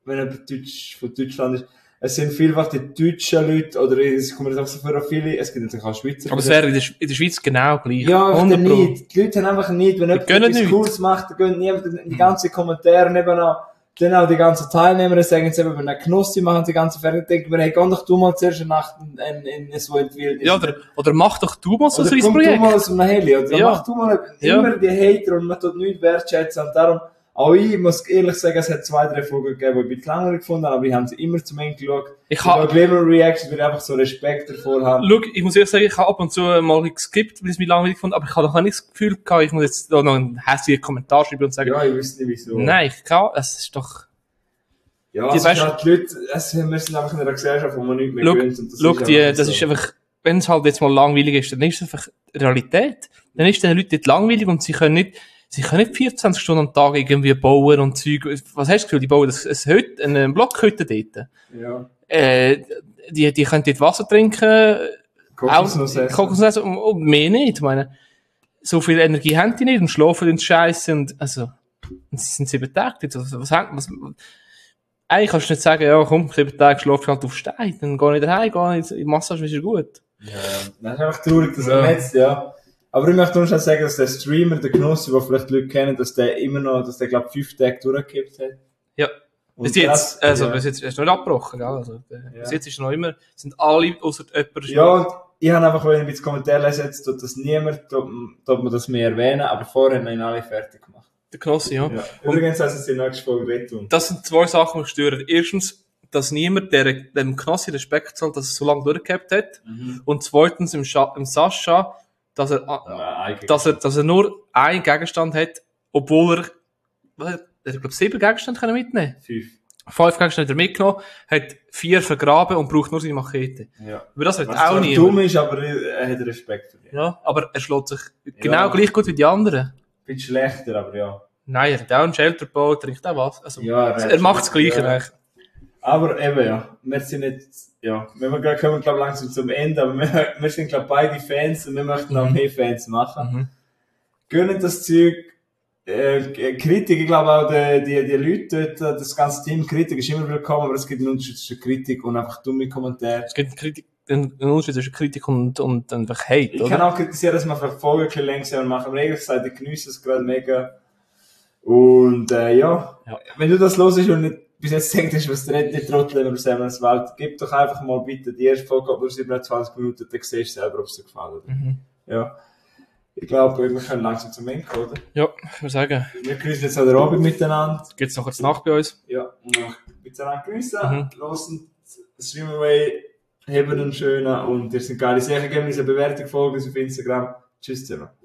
wenn jemand von Deutschland ist, es sind vielfach die deutschen Leute, oder es kommen jetzt auch so für viele, es gibt natürlich auch Schweizer. Aber es wäre in der Schweiz genau gleich. Ja, nicht. Die Leute haben einfach nicht, wenn jemand etwas Cooles macht, dann gehen niemand die ganzen Kommentare nebenan. Dann auch die ganzen Teilnehmer sagen jetzt eben, wenn eine Knossi machen, die ganze Fernsehen, denken wir, hey, geh doch du mal zuerst eine Nacht in so entwickelt. Ja, oder mach doch du mal so ein Projekt. Oder komm du mal aus einem Heli, oder mach du mal immer die Hater und man tut nichts wertschätzen. Und darum, auch ich muss ehrlich sagen, es hat 2, 3 Folgen gegeben, die ich ein bisschen langweilig gefunden habe, aber ich habe sie immer zum Ende geschaut. Ich habe Reactions, weil ich einfach so Respekt davor habe. Schau, ich muss ehrlich sagen, ich habe ab und zu mal geskippt, weil ich es mir langweilig fand, aber ich habe noch nicht das Gefühl gehabt, ich muss jetzt da noch einen hässlichen Kommentar schreiben und sagen, ja, ich wüsste nicht wieso. Nein, es ist doch... Ja, die Leute, wir sind einfach in einer Gesellschaft, wo man nicht mehr gewöhnt. Das ist einfach, wenn es halt jetzt mal langweilig ist, dann ist es einfach Realität. Dann ist den Leuten nicht langweilig und sie können nicht 24 Stunden am Tag irgendwie bauen und Zeug. Was hast du das Gefühl, die bauen eine Blockhütte dort? Ja. Die können dort Wasser trinken, Kokosnuss essen und mehr nicht. Ich meine, so viel Energie haben die nicht und schlafen ins Scheiße und sie sind 7 Tage dort. Was eigentlich kannst du nicht sagen, ja komm, 7 Tage schlafe ich halt auf Stein, dann geh nicht daheim, geh nicht in die Massage, ist gut. Ja, das ist einfach traurig, dass er jetzt, ja. Aber ich möchte nur schon sagen, dass der Streamer, der Knossi, den vielleicht Leute kennen, dass der glaube 5 Tage durchgekippt hat. Ja. Bis jetzt ist er nicht abgebrochen, gell? Also, bis jetzt ist er noch immer, sind alle, ausser jemand. Ja, und ich habe einfach, wenn ich jetzt Kommentar lese, jetzt tut das niemand, tut man das mehr erwähnen, aber vorher haben ihn alle fertig gemacht. Der Knossi, ja. Übrigens, also es in der nächsten Folge retten. Das sind 2 Sachen, die mich stören. Erstens, dass niemand dem Knossi Respekt zahlt, dass er so lange durchgehabt hat. Und zweitens, im Sascha, dass er nur einen Gegenstand hat, obwohl er glaube 7 Gegenstände können mitnehmen. 5 Gegenstände hat er mitgenommen, hat 4 vergraben und braucht nur seine Machete. Ja. Aber das wird was auch nicht. Dumm ist, aber er hat Respekt für dich. Ja, aber er schlägt sich genau gleich gut wie die anderen. Bisschen schlechter, aber ja. Nein, er hat auch einen Shelter gebaut, trinkt auch was. Also, ja, er macht das Gleiche. Ja. Aber eben, ja. Wir sind nicht, ja. Kommen, glaube ich, langsam zum Ende, aber wir sind, glaube ich, beide Fans und wir möchten auch mehr Fans machen. Gönnen das Zeug, Kritik, ich glaube auch, die Leute dort, das ganze Team, Kritik ist immer willkommen, aber es gibt einen Unterschied zwischen Kritik und einfach dumme Kommentare. Es gibt einen Unterschied zwischen Kritik und einfach Hate, Ich kann auch kritisieren, dass wir Folgen ein bisschen länger machen, aber ehrlich gesagt, ich genieße es gerade mega. Und, ja. Wenn du das hörst und nicht bis jetzt denkst, was der nicht Trottel über Samuels Welt, gib doch einfach mal bitte die erste Folge ab nur 27 Minuten, dann siehst du selber, ob es dir gefällt. Ja. Ich glaube, wir können langsam zum Ende kommen, oder? Ja, ich würde sagen. Wir grüßen jetzt an der Abend miteinander. Geht's noch eine Nacht bei uns? Ja, und noch miteinander grüßen. Hören Stream Away, haben einen schönen und ihr seid geile Sachen, geben uns eine Bewertung, folgen uns auf Instagram. Tschüss zusammen.